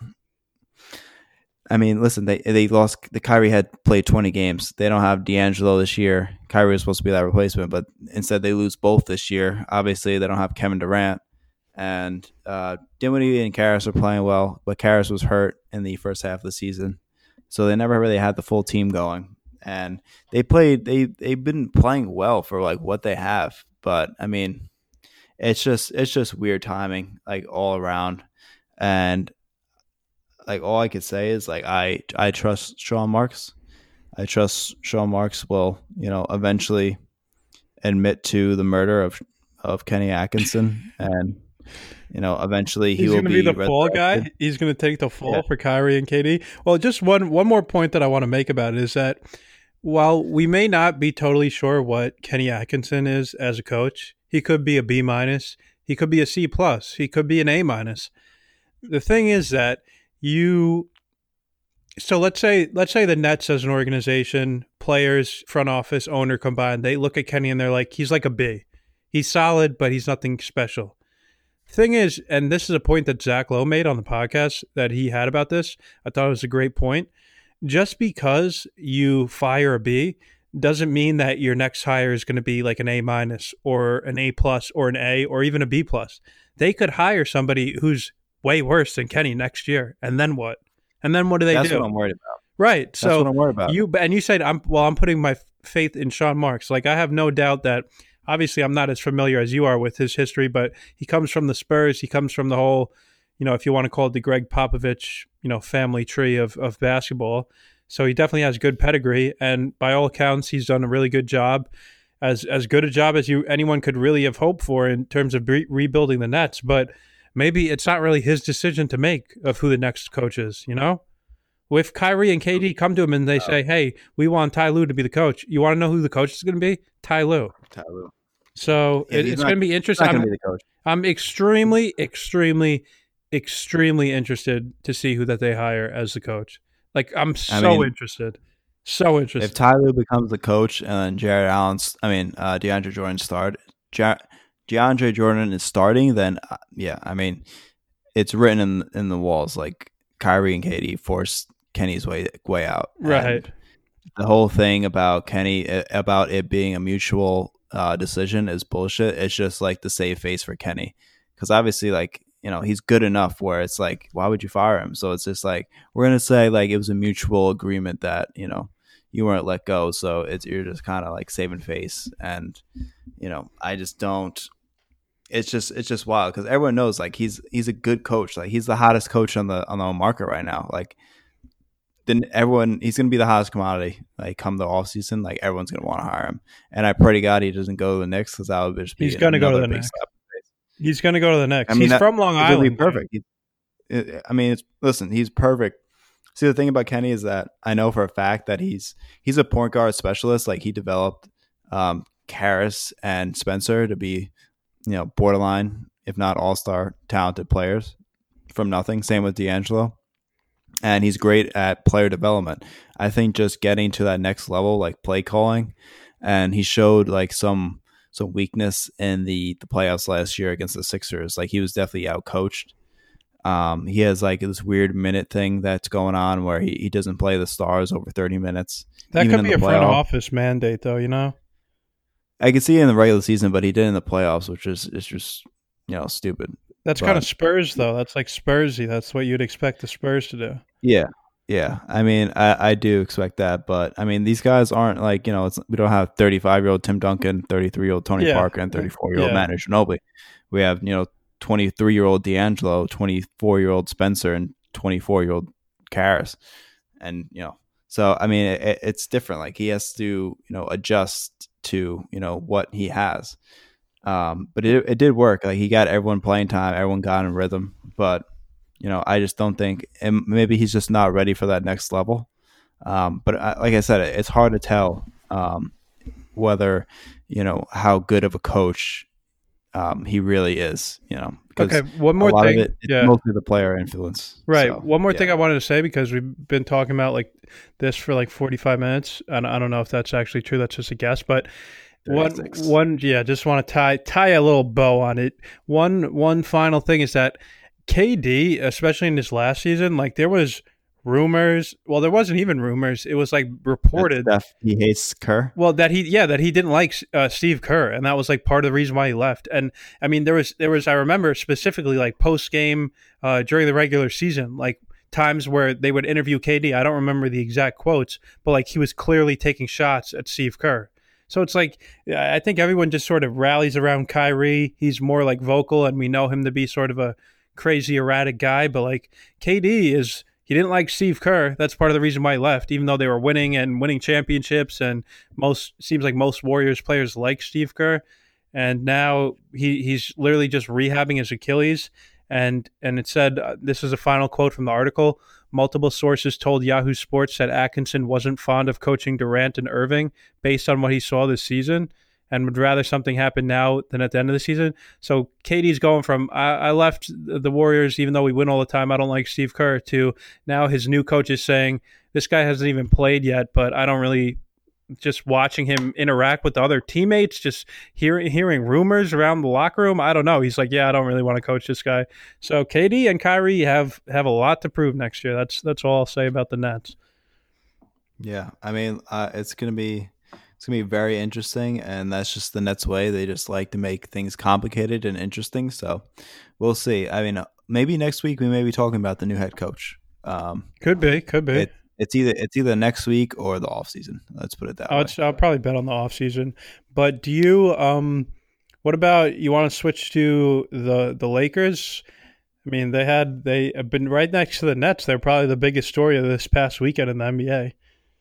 I mean, listen, they lost. The Kyrie had played 20 games. They don't have D'Angelo this year. Kyrie was supposed to be that replacement, but instead they lose both this year. Obviously, they don't have Kevin Durant. And Dinwiddie and Caris are playing well, but Caris was hurt in the first half of the season. So they never really had the full team going. And they've been playing well for like what they have. But I mean, it's just weird timing, like all around. And like all I could say is like I trust Sean Marks. I trust Sean Marks will, eventually admit to the murder of Kenny Atkinson, and eventually
he's going to be the fall guy. He's going to take the fall for Kyrie and KD. Well, just one more point that I want to make about it is that while we may not be totally sure what Kenny Atkinson is as a coach, he could be a B-, he could be a C+, he could be an A-. The thing is that so let's say the Nets as an organization, players, front office, owner combined, they look at Kenny and they're like, he's like a B. He's solid, but he's nothing special. Thing is, and this is a point that Zach Lowe made on the podcast that he had about this, I thought it was a great point. Just because you fire a B doesn't mean that your next hire is going to be like an A- or an A+ or an A or even a B+. They could hire somebody who's way worse than Kenny next year. And then what? And then what do they do?
That's what I'm worried about.
Right.
That's what I'm worried about.
You said, I'm putting my faith in Sean Marks. Like, I have no doubt that, obviously I'm not as familiar as you are with his history, but he comes from the Spurs. He comes from the whole, if you want to call it the Greg Popovich, family tree of basketball. So he definitely has good pedigree. And by all accounts, he's done a really good job, as good a job as anyone could really have hoped for in terms of rebuilding the Nets. But maybe it's not really his decision to make of who the next coach is, If Kyrie and KD come to him and they say, hey, we want Ty Lue to be the coach, you want to know who the coach is going to be? Ty Lue. So it's going to be interesting.
Not going to be the coach.
I'm extremely, extremely, extremely interested to see who that they hire as the coach. Like, I'm interested. So interested.
If Ty Lue becomes the coach and then DeAndre Jordan DeAndre Jordan is starting, then it's written in the walls. Like, Kyrie and KD forced Kenny's way out.
Right.
And the whole thing about Kenny, about it being a mutual decision, is bullshit. It's just like the save face for Kenny, because obviously, like, he's good enough where it's like, why would you fire him? So it's just like, we're gonna say like it was a mutual agreement that you weren't let go, so you're just kind of like saving face. And I just don't. It's just wild, because everyone knows like he's a good coach. Like, he's the hottest coach on the market right now. Like, then he's gonna be the hottest commodity. Like, come the off season, like everyone's gonna want to hire him. And I pray to God he doesn't go to the Knicks, because that would just be.
He's gonna go to the Knicks. He's gonna go to the Knicks. He's from Long Island.
Perfect. Listen, he's perfect See, the thing about Kenny is that I know for a fact that he's a point guard specialist. Like he developed Karras and Spencer to be, borderline, if not all-star talented players from nothing. Same with D'Angelo. And he's great at player development. I think just getting to that next level, like play calling, and he showed like some weakness in the playoffs last year against the Sixers. Like he was definitely outcoached. He has like this weird minute thing that's going on where he doesn't play the stars over 30 minutes.
That could be a front office mandate, though.
I could see it in the regular season, but he did in the playoffs, which is just stupid.
That's kind of Spurs, though. That's like Spursy. That's what you'd expect the Spurs to do.
Yeah. I mean, I do expect that, but I mean, these guys aren't like we don't have 35-year-old Tim Duncan, 33-year-old Tony Parker, and 34-year-old Manu Ginobili. We have 23-year-old D'Angelo, 24-year-old Spencer, and 24-year-old Karras, and so I mean, it's different. Like he has to adjust to what he has. But it did work. Like he got everyone playing time, everyone got in rhythm. But I just don't think, and maybe he's just not ready for that next level. But like I said, it's hard to tell whether how good of a coach he really is.
Okay, one more thing.
Of it's mostly the player influence.
Right. So, one more thing I wanted to say, because we've been talking about like this for like 45 minutes, and I don't know if that's actually true. That's just a guess, but. Just want to tie a little bow on it. One final thing is that KD, especially in this last season, like there was rumors. Well, there wasn't even rumors. It was like reported
that he hates Kerr.
Well, that he didn't like Steve Kerr, and that was like part of the reason why he left. And I mean, there was I remember specifically like post game during the regular season, like times where they would interview KD. I don't remember the exact quotes, but like he was clearly taking shots at Steve Kerr. So it's like, I think everyone just sort of rallies around Kyrie. He's more like vocal, and we know him to be sort of a crazy, erratic guy. But like KD he didn't like Steve Kerr. That's part of the reason why he left, even though they were winning championships. And seems like most Warriors players like Steve Kerr. And now he's literally just rehabbing his Achilles. And it said, this is a final quote from the article. Multiple sources told Yahoo Sports that Atkinson wasn't fond of coaching Durant and Irving based on what he saw this season, and would rather something happen now than at the end of the season. So KD's going from, I left the Warriors even though we win all the time, I don't like Steve Kerr, to now his new coach is saying, this guy hasn't even played yet, but I don't really, just watching him interact with the other teammates, just hearing rumors around the locker room, I don't know. He's like, I don't really want to coach this guy. So KD and Kyrie have a lot to prove next year. That's all I'll say about the Nets.
Yeah, I mean, it's gonna be very interesting, and that's just the Nets' way. They just like to make things complicated and interesting. So we'll see. I mean, maybe next week we may be talking about the new head coach.
Could be.
It's either next week or the off season. Let's put it that way.
I'll probably bet on the off season. But do you? What about, you want to switch to the Lakers? I mean, they have been right next to the Nets. They're probably the biggest story of this past weekend in the NBA.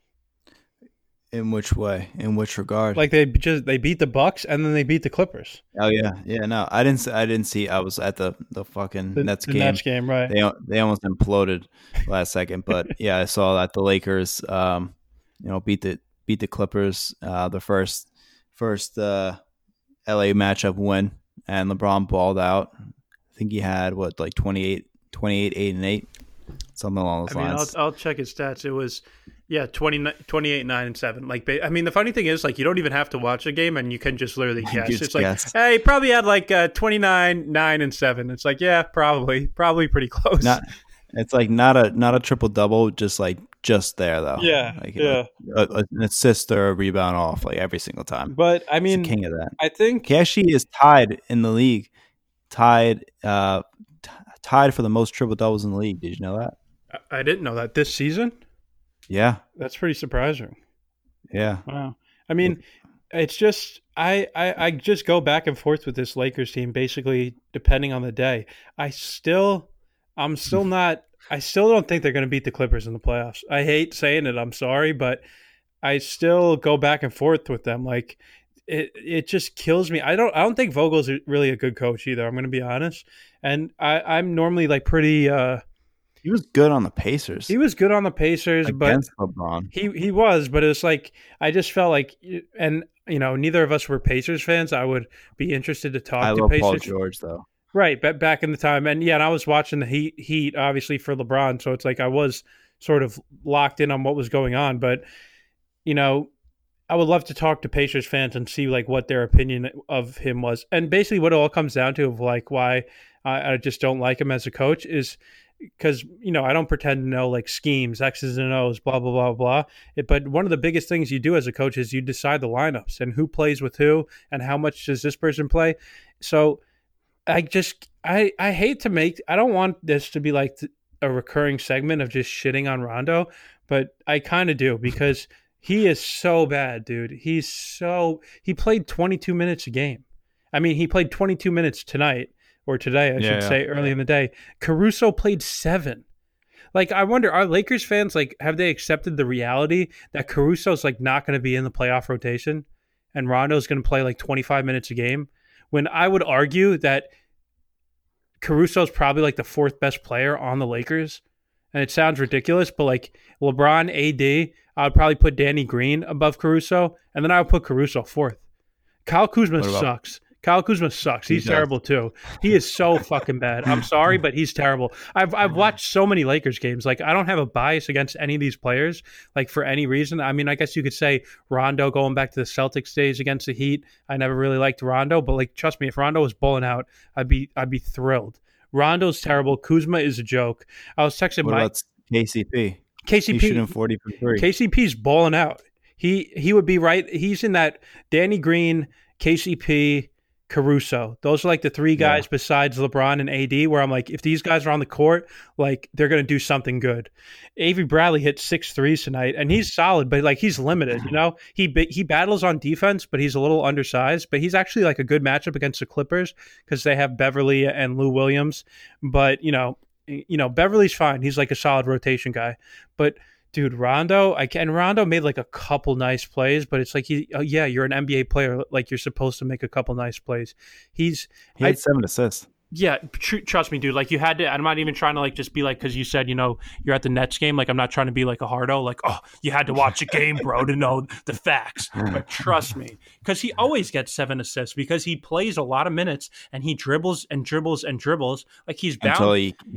In which way? In which regard?
Like they beat the Bucks and then they beat the Clippers.
Oh yeah. No, I didn't see. I was at the fucking Nets game.
Nets game, right?
They almost imploded last second, but yeah, I saw that the Lakers, beat the Clippers, the first LA matchup win, and LeBron balled out. I think he had 28, 8 and 8, something along those lines.
I'll check his stats. It was 28, 9 and 7. Like, I mean, the funny thing is, like, you don't even have to watch a game, and you can just literally guess. It's like, hey, he probably had like 29, 9 and 7. It's like, yeah, probably pretty close.
It's like not a triple double, just there though.
Yeah,
like, an assist or a rebound off like every single time.
But I mean,
he's the king of that.
I think
he actually is tied in the league, tied for the most triple doubles in the league. Did you know that?
I didn't know that this season.
Yeah,
that's pretty surprising.
Yeah,
wow. I mean, it's just I just go back and forth with this Lakers team, basically depending on the day. I still don't think they're going to beat the Clippers in the playoffs. I hate saying it, I'm sorry, but I still go back and forth with them. Like it just kills me. I don't think Vogel's really a good coach either. I'm going to be honest, and I'm normally like pretty
He was good on the Pacers
He was good on the Pacers, but
against LeBron.
he was, but it's like I just felt like, and neither of us were Pacers fans. I would be interested to talk
I
to
love Paul
Pacers,
George though.
right? But back in the time, and yeah, and I was watching the Heat obviously for LeBron, so it's like I was sort of locked in on what was going on. But you know, I would love to talk to Pacers fans and see like what their opinion of him was, and basically what it all comes down to of like why I just don't like him as a coach is because I don't pretend to know like schemes, X's and O's, blah blah blah blah. But one of the biggest things you do as a coach is you decide the lineups and who plays with who and how much does this person play. So I hate to make, I don't want this to be like a recurring segment of just shitting on Rondo, but I kind of do because he is so bad, dude. He played 22 minutes a game. I mean, he played 22 minutes tonight. Or today, I should say, early in the day. Caruso played 7. Like, I wonder, are Lakers fans, like, have they accepted the reality that Caruso's, like, not going to be in the playoff rotation and Rondo's going to play, like, 25 minutes a game? When I would argue that Caruso's probably, like, the 4th best player on the Lakers. And it sounds ridiculous, but, like, LeBron, AD, I would probably put Danny Green above Caruso, and then I would put Caruso 4th. Kyle Kuzma sucks. Kyle Kuzma sucks. He's terrible too. He is so fucking bad. I'm sorry, but he's terrible. I've watched so many Lakers games. Like, I don't have a bias against any of these players, like, for any reason. I mean, I guess you could say Rondo going back to the Celtics days against the Heat. I never really liked Rondo, but like, trust me, if Rondo was bowling out, I'd be thrilled. Rondo's terrible. Kuzma is a joke. I was texting
What about KCP? He's shooting 40 from 3.
KCP's balling out. He would be right. He's in that Danny Green, KCP, Caruso. Those are like the 3 guys besides LeBron and AD where I'm like, if these guys are on the court, like, they're going to do something good. Avery Bradley hit 6 threes tonight, and he's solid, but like, he's limited, He battles on defense, but he's a little undersized, but he's actually like a good matchup against the Clippers because they have Beverly and Lou Williams. But, Beverly's fine. He's like a solid rotation guy. But dude, Rondo made like a couple nice plays, but it's like you're an NBA player, like, you're supposed to make a couple nice plays. He had
7 assists.
Yeah, trust me, dude. Like, you had to. I'm not even trying to like just be like, because you said you're at the Nets game. Like, I'm not trying to be like a hardo. Like, oh, you had to watch a game, bro, to know the facts. But trust me, because he always gets 7 assists because he plays a lot of minutes and he dribbles and dribbles and dribbles. Like, he's bound
until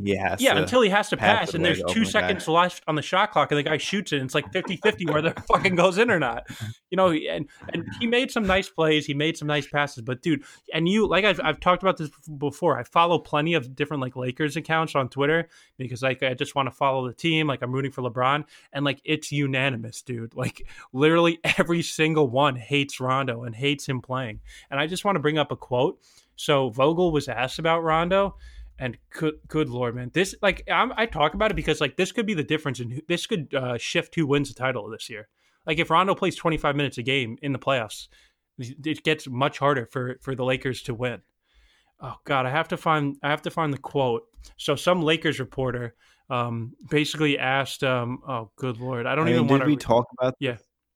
he has to
pass, and there's 2 seconds left on the shot clock, and the guy shoots it. And it's like 50-50 whether it fucking goes in or not. And he made some nice plays. He made some nice passes. But dude, and like I've talked about this before. I follow plenty of different like Lakers accounts on Twitter because like I just want to follow the team. Like, I'm rooting for LeBron, and like, it's unanimous, dude. Like, literally every single one hates Rondo and hates him playing. And I just want to bring up a quote. So Vogel was asked about Rondo, and good Lord, man, this, like, I talk about it because like this could be the difference, and this could shift who wins the title this year. Like, if Rondo plays 25 minutes a game in the playoffs, it gets much harder for the Lakers to win. Oh God, I have to find the quote. So some Lakers reporter basically asked, oh good Lord, I don't even want to.
Did we talk about?
Yeah.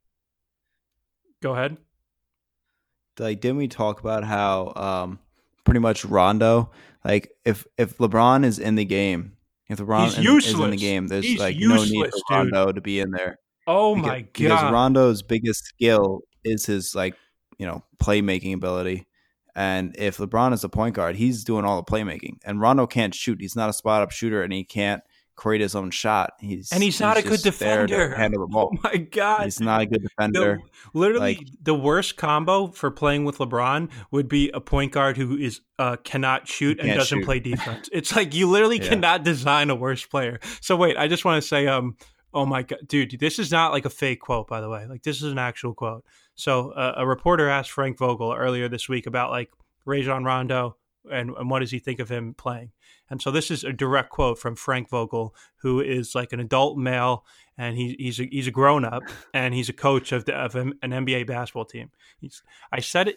Go ahead.
Like, didn't we talk about how pretty much Rondo, like, if LeBron is in the game, if LeBron is in the game, there's no need for Rondo to be in there.
Oh my God!
Because Rondo's biggest skill is his playmaking ability. And if LeBron is a point guard, he's doing all the playmaking. And Rondo can't shoot. He's not a spot-up shooter, and he can't create his own shot. He's
not a good defender.
Handle the ball.
Oh my God.
He's not a good defender.
The worst combo for playing with LeBron would be a point guard who is cannot shoot and doesn't play defense. It's like you literally cannot design a worse player. So wait, I just want to say, oh my God, dude, this is not like a fake quote, by the way. Like, this is an actual quote. So a reporter asked Frank Vogel earlier this week about like Rajon Rondo and what does he think of him playing. And so this is a direct quote from Frank Vogel, who is like an adult male, and he's a grown up, and he's a coach of an NBA basketball team. I said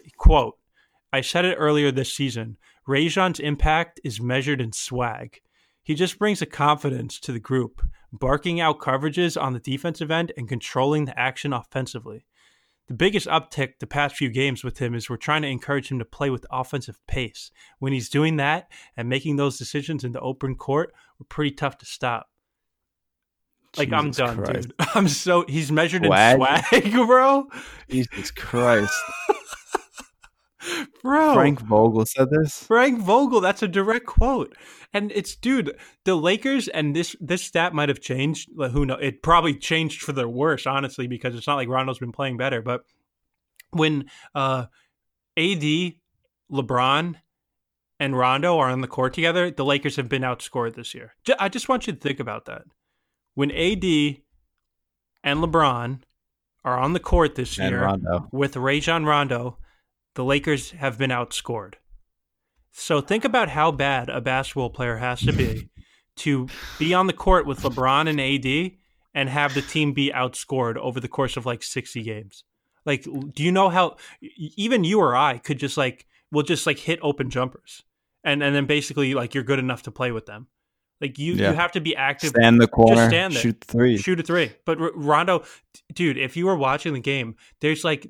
it earlier this season. Rajon's impact is measured in swag. He just brings a confidence to the group, barking out coverages on the defensive end and controlling the action offensively. The biggest uptick the past few games with him is we're trying to encourage him to play with offensive pace. When he's doing that and making those decisions in the open court, we're pretty tough to stop. Like, I'm
Jesus
done,
Christ.
dude. He's measured
Swag?
in swag, bro.
Jesus Christ.
Bro.
Frank Vogel said this?
Frank Vogel, that's a direct quote. And it's, dude, the Lakers, and this stat might have changed. Who knows? It probably changed for the worse, honestly, because it's not like Rondo's been playing better. But when AD, LeBron, and Rondo are on the court together, the Lakers have been outscored this year. I just want you to think about that. When AD and LeBron are on the court this year
Rondo.
with Rajon Rondo, the Lakers have been outscored. So think about how bad a basketball player has to be on the court with LeBron and AD and have the team be outscored over the course of like 60 games. Like, do you know how even you or I could just like, we'll just like hit open jumpers and then basically like you're good enough to play with them. Like you have to be active.
Stand in the corner,
just stand there,
shoot three.
Shoot a three. But Rondo, dude, if you were watching the game, there's like,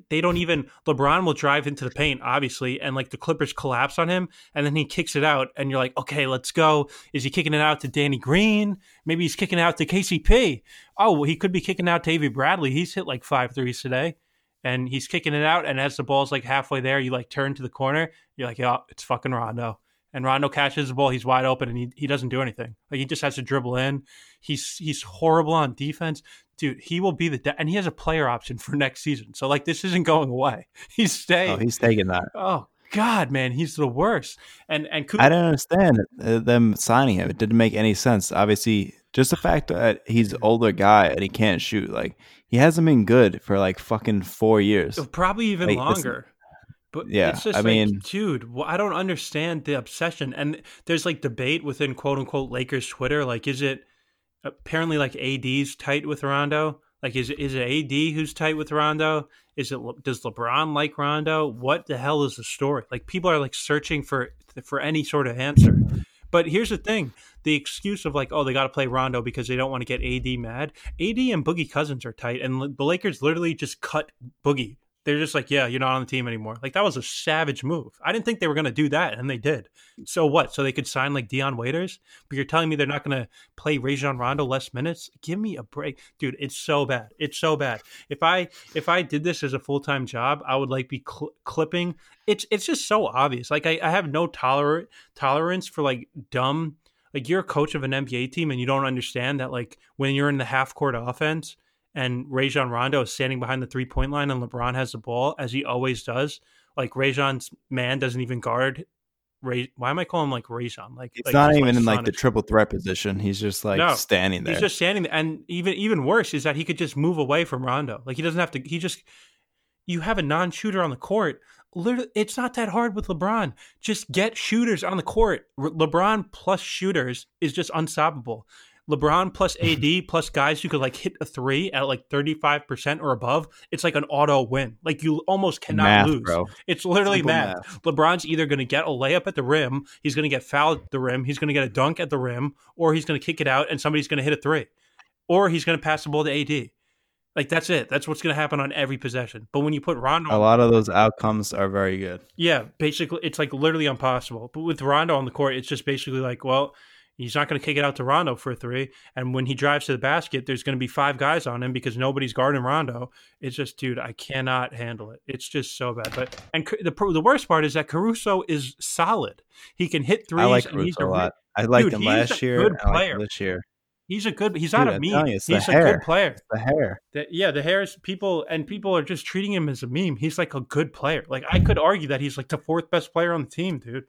LeBron will drive into the paint, obviously, and like the Clippers collapse on him, and then he kicks it out, and you're like, okay, let's go. Is he kicking it out to Danny Green? Maybe he's kicking it out to KCP. Oh, well, he could be kicking out to Avery Bradley. He's hit like 5 threes today, and he's kicking it out, and as the ball's like halfway there, you like turn to the corner, you're like, oh, it's fucking Rondo. And Rondo catches the ball, he's wide open, and he doesn't do anything. Like, he just has to dribble in. He's horrible on defense. Dude, he will be and he has a player option for next season. So, like, this isn't going away. He's staying.
Oh, he's taking that.
Oh, God, man, he's the worst. And
I don't understand them signing him. It didn't make any sense. Obviously, just the fact that he's an older guy and he can't shoot. Like, he hasn't been good for, like, fucking 4 years.
Probably even
like,
longer. But
yeah,
it's just dude, I don't understand the obsession. And there's like debate within quote unquote Lakers Twitter. Like, is it apparently like AD's tight with Rondo? Like, is it AD who's tight with Rondo? Does LeBron like Rondo? What the hell is the story? Like, people are like searching for any sort of answer. But here's the thing. The excuse of like, oh, they got to play Rondo because they don't want to get AD mad. AD and Boogie Cousins are tight. And the Lakers literally just cut Boogie. They're just like, yeah, you're not on the team anymore. Like, that was a savage move. I didn't think they were going to do that, and they did. So what? So they could sign like Dion Waiters? But you're telling me they're not going to play Rajon Rondo less minutes? Give me a break. Dude, it's so bad. It's so bad. If I did this as a full-time job, I would like be clipping. It's just so obvious. Like, I have no tolerance for like dumb. Like, you're a coach of an NBA team and you don't understand that like when you're in the half-court offense and Rajon Rondo is standing behind the three-point line and LeBron has the ball, as he always does. Like, Rajon's man doesn't even guard. Why am I calling him like Rajon? Like,
it's not even in like the triple threat position. He's just like standing there.
He's just standing there. And even worse is that he could just move away from Rondo. Like, he doesn't have to. You have a non-shooter on the court. Literally, it's not that hard with LeBron. Just get shooters on the court. LeBron plus shooters is just unstoppable. LeBron plus AD plus guys who could like hit a three at like 35% or above, it's like an auto win. Like, you almost cannot lose. Bro. It's literally
Simple math.
LeBron's either going to get a layup at the rim, he's going to get fouled at the rim, he's going to get a dunk at the rim, or he's going to kick it out and somebody's going to hit a three. Or he's going to pass the ball to AD. Like, that's it. That's what's going to happen on every possession. But when you put Rondo,
a lot of those outcomes are very good.
Yeah, basically, it's like literally impossible. But with Rondo on the court, it's just basically like, well, he's not going to kick it out to Rondo for a three. And when he drives to the basket, there's going to be 5 guys on him because nobody's guarding Rondo. It's just, dude, I cannot handle it. It's just so bad. And the worst part is that Caruso is solid. He can hit threes.
I like Caruso a lot. I liked him last year.
Good player.
I like him this year.
He's not a meme. He's a good player.
It's the hair.
The hair is people are just treating him as a meme. He's like a good player. Like, I could argue that he's like the 4th best player on the team, dude.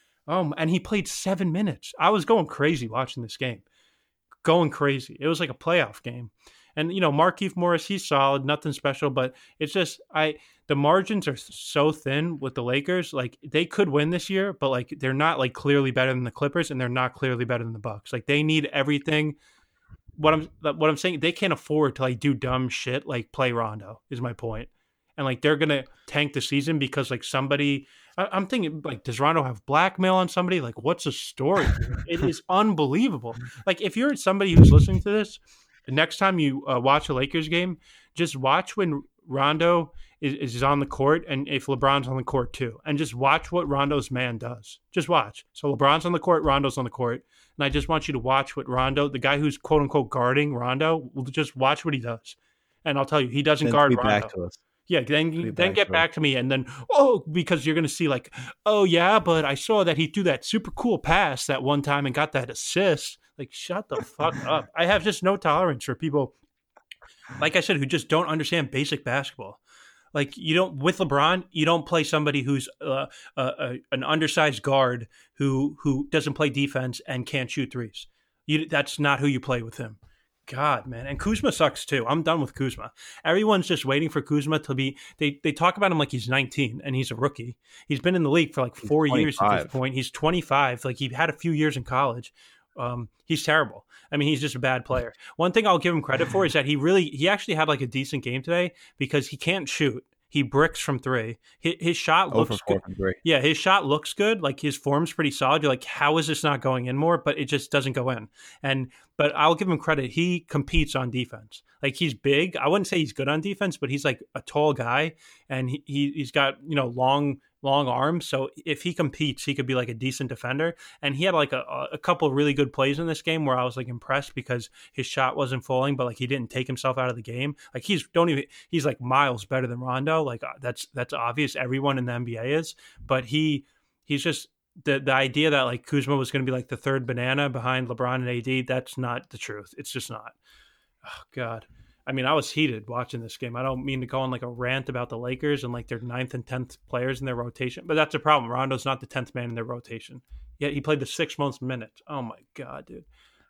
And he played 7 minutes. I was going crazy watching this game. Going crazy. It was like a playoff game. And, Markieff Morris, he's solid, nothing special, but it's just, the margins are so thin with the Lakers. Like, they could win this year, but like, they're not like clearly better than the Clippers, and they're not clearly better than the Bucks. Like, they need everything. What I'm saying, they can't afford to like do dumb shit like play Rondo, is my point. And like, they're gonna tank the season because like somebody, I'm thinking like, does Rondo have blackmail on somebody? Like, what's the story? It is unbelievable. Like, if you're somebody who's listening to this, the next time you watch a Lakers game, just watch when Rondo is on the court and if LeBron's on the court too. And just watch what Rondo's man does. Just watch. So LeBron's on the court, Rondo's on the court. And I just want you to watch what Rondo, the guy who's quote unquote guarding Rondo, will just watch what he does. And I'll tell you, he doesn't guard Rondo. Back to us. Yeah, then get back to me, and then, because you're going to see like, oh, yeah, but I saw that he threw that super cool pass that one time and got that assist. Like, shut the fuck up. I have just no tolerance for people, like I said, who just don't understand basic basketball. Like, with LeBron, you don't play somebody who's an undersized guard who doesn't play defense and can't shoot threes. That's not who you play with him. God, man. And Kuzma sucks too. I'm done with Kuzma. Everyone's just waiting for Kuzma to be they talk about him like he's 19 and he's a rookie. He's been in the league for like 4 years at this point. He's 25. Like he had a few years in college. He's terrible. I mean, he's just a bad player. One thing I'll give him credit for is that he actually had like a decent game today because he can't shoot. He bricks from three. His shot looks good. Yeah, his shot looks good. Like his form's pretty solid. You're like, how is this not going in more? But it just doesn't go in. But I'll give him credit. He competes on defense. Like he's big. I wouldn't say he's good on defense, but he's like a tall guy, and he's got long arms. So if he competes, he could be like a decent defender. And he had like a couple of really good plays in this game where I was like impressed because his shot wasn't falling, but like he didn't take himself out of the game. Like he's like miles better than Rondo. Like that's obvious. Everyone in the NBA is, but he's just the idea that like Kuzma was going to be like the third banana behind LeBron and AD. That's not the truth. It's just not. Oh God. I mean, I was heated watching this game. I don't mean to go on like a rant about the Lakers and like their 9th and 10th players in their rotation, but that's a problem. Rondo's not the 10th man in their rotation. Yet he played the 6 most minutes. Oh my God, dude.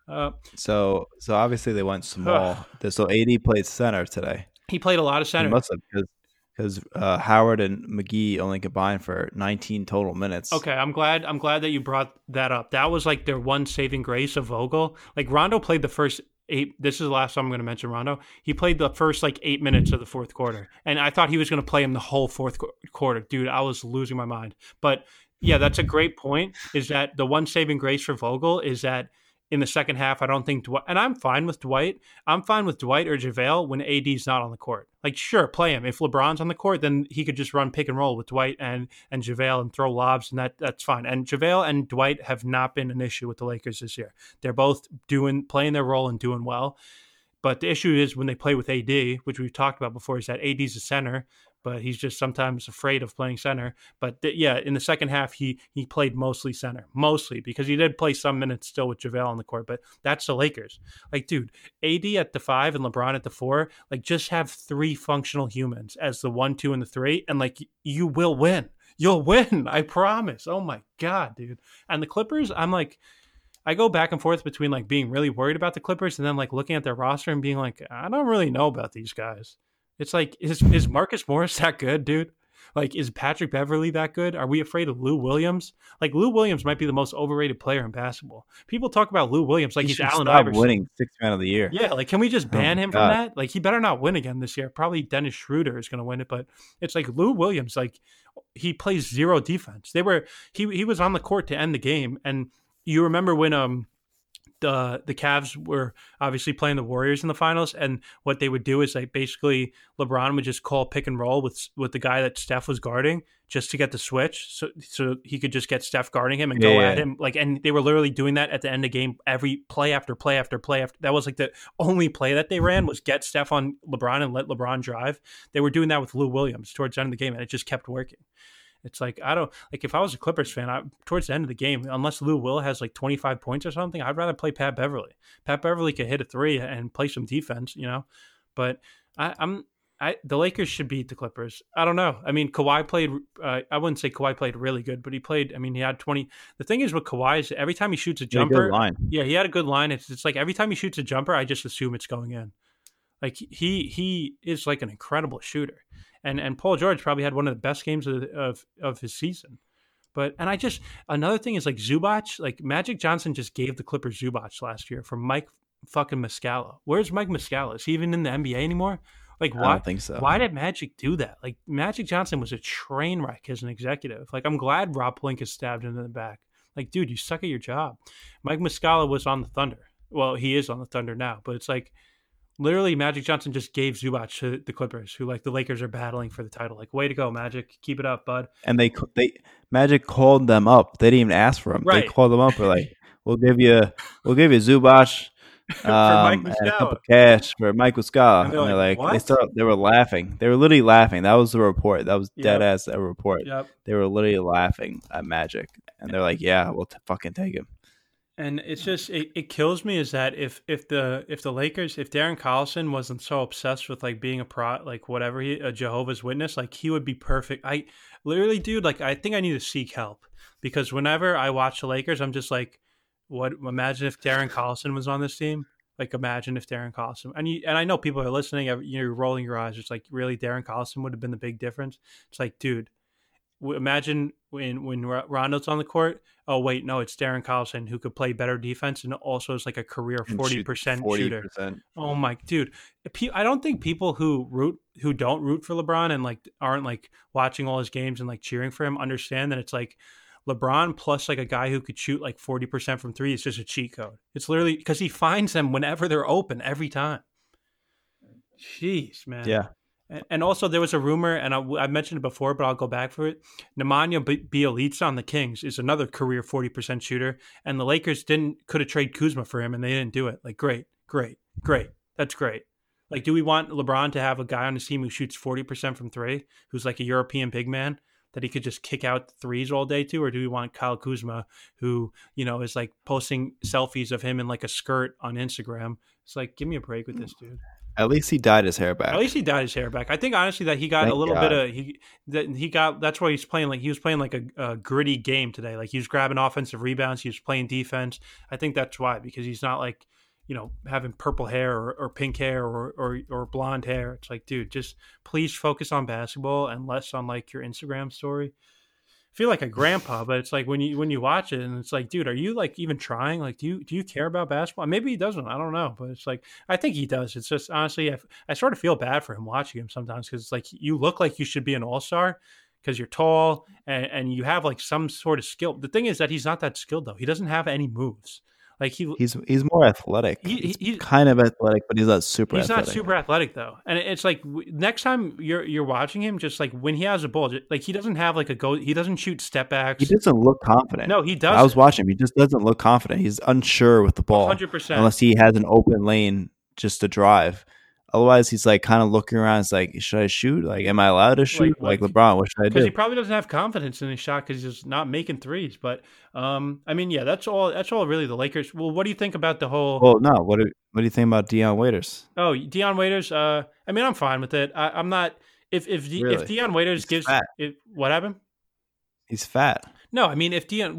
So obviously they went small. So AD played center today.
He played a lot of center.
He must have because Howard and McGee only combined for 19 total minutes.
Okay, I'm glad that you brought that up. That was like their one saving grace of Vogel. Like Rondo played the first 8. This is the last time I'm going to mention Rondo. He played the first like 8 minutes of the fourth quarter, and I thought he was going to play him the whole fourth quarter. Dude, I was losing my mind. But yeah, that's a great point. Is that the one saving grace for Vogel is that in the second half, I don't think Dwight, and I'm fine with Dwight. I'm fine with Dwight or JaVale when AD's not on the court. Like, sure, play him. If LeBron's on the court, then he could just run pick and roll with Dwight and JaVale and throw lobs, and that's fine. And JaVale and Dwight have not been an issue with the Lakers this year. They're both playing their role and doing well. But the issue is when they play with AD, which we've talked about before, is that AD's a center, but he's just sometimes afraid of playing center. But in the second half, he played mostly center, because he did play some minutes still with JaVale on the court, but that's the Lakers. Like, dude, AD at the 5 and LeBron at the 4, like just have 3 functional humans as the 1, 2, and the 3, and like you will win. You'll win, I promise. Oh my God, dude. And the Clippers, I'm like, I go back and forth between like being really worried about the Clippers and then like looking at their roster and being like, I don't really know about these guys. It's like, is Marcus Morris that good, dude? Like, is Patrick Beverley that good? Are we afraid of Lou Williams? Like, Lou Williams might be the most overrated player in basketball. People talk about Lou Williams like he's Allen Iverson.
Winning 6th man of the year.
Yeah, like, can we just ban him from that? Like, he better not win again this year. Probably Dennis Schroeder is going to win it, but it's like Lou Williams, like, he plays zero defense. He was on the court to end the game, and you remember when the Cavs were obviously playing the Warriors in the finals, and what they would do is like basically LeBron would just call pick and roll with the guy that Steph was guarding just to get the switch, so he could just get Steph guarding him and go at him. Like, and they were literally doing that at the end of the game, every play after play after play after. That was like the only play that they ran was get Steph on LeBron and let LeBron drive. They were doing that with Lou Williams towards the end of the game, and it just kept working. It's like, I don't like if I was a Clippers fan, towards the end of the game, unless Lou Will has like 25 points or something, I'd rather play Pat Beverley. Pat Beverley could hit a 3 and play some defense, But the Lakers should beat the Clippers. I don't know. I mean, Kawhi played. I wouldn't say Kawhi played really good, but he played. I mean, he had 20. The thing is with Kawhi is every time he shoots a jumper, he had a good line. It's like every time he shoots a jumper, I just assume it's going in. Like he is like an incredible shooter. And Paul George probably had one of the best games of his season. Another thing is like Zubac, like Magic Johnson just gave the Clippers Zubac last year for Mike fucking Muscala. Where's Mike Muscala? Is he even in the NBA anymore? Like, why? I don't think so. Why did Magic do that? Like, Magic Johnson was a train wreck as an executive. Like, I'm glad Rob Pelinka stabbed him in the back. Like, dude, you suck at your job. Mike Muscala was on the Thunder. Well, he is on the Thunder now, but it's like, Literally, Magic Johnson just gave Zubac to the Clippers, who like the Lakers are battling for the title. Like, way to go, Magic! Keep it up, bud.
And they Magic called them up. They didn't even ask for him. They
Right.
called them up. We're like, we'll give you Zubac,
For Mike
and a couple
Muscala.
cash for Mike Muscala.
And
And
they're
they're
like,
like,
what?
they were laughing. They were literally laughing. That was the report. That was dead
Yep.
ass a report.
Yep.
They were literally laughing at Magic, and they're like, yeah, we'll fucking take him.
And it's just it kills me is that if the Lakers, if Darren Collison wasn't so obsessed with like being a pro, like whatever, a Jehovah's Witness, like he would be perfect. I literally, dude, like I think I need to seek help, because whenever I watch the Lakers, I'm just like, what? Imagine if Darren Collison was on this team. Like, imagine if Darren Collison, and I know people are listening, you're rolling your eyes. It's like, really, Darren Collison would have been the big difference. It's like, dude, imagine when Rondo's on the court. Oh wait, no, it's Darren Collison, who could play better defense and also is like a career 40% shooter.
40%.
Oh my, dude, I don't think people who don't root for LeBron and like aren't like watching all his games and like cheering for him understand that it's like LeBron plus like a guy who could shoot like 40% from three is just a cheat code. It's literally because he finds them whenever they're open every time. Jeez, man.
Yeah.
And also, there was a rumor, and I mentioned it before, but I'll go back for it. Nemanja Bjelica on the Kings is another career 40% shooter, and the Lakers could have traded Kuzma for him, and they didn't do it. Like, great. That's great. Like, do we want LeBron to have a guy on his team who shoots 40% from three, who's like a European big man that he could just kick out threes all day to, or do we want Kyle Kuzma, who is like posting selfies of him in like a skirt on Instagram? It's like, give me a break with this dude.
At least he dyed his hair back.
At least he dyed his hair back. I think honestly that he got
Thank
a little
God.
bit of that's why he's playing like a gritty game today. Like he was grabbing offensive rebounds, he was playing defense. I think that's why, because he's not like, having purple hair or pink hair or blonde hair. It's like, dude, just please focus on basketball and less on like your Instagram story. I feel like a grandpa, but it's like when you watch it and it's like, dude, are you like even trying? Like, do you care about basketball? Maybe he doesn't. I don't know, but it's like, I think he does. It's just honestly, I sort of feel bad for him watching him sometimes, because it's like you look like you should be an all-star because you're tall and you have like some sort of skill. The thing is that he's not that skilled though. He doesn't have any moves. Like
he's more athletic. He's kind of athletic, but he's not super.
He's
athletic.
not super athletic though, and it's like next time you're watching him, just like when he has a ball, like he doesn't have like he doesn't shoot step backs.
He doesn't look confident.
No, he doesn't.
I was watching him. He just doesn't look confident. He's unsure with the ball,
100%.
unless he has an open lane just to drive. Otherwise, he's like kind of looking around. It's like, should I shoot? Like, am I allowed to shoot? Like LeBron, what should I do?
Because he probably doesn't have confidence in his shot because he's just not making threes. But I mean, yeah, that's all really the Lakers. Well, what do you think about the whole?
Well, no. What do you think about Dion Waiters?
Oh, Dion Waiters. I mean, I'm fine with it. I'm not. If Dion Waiters gives what happened?
He's fat.
No, I mean, if Dion,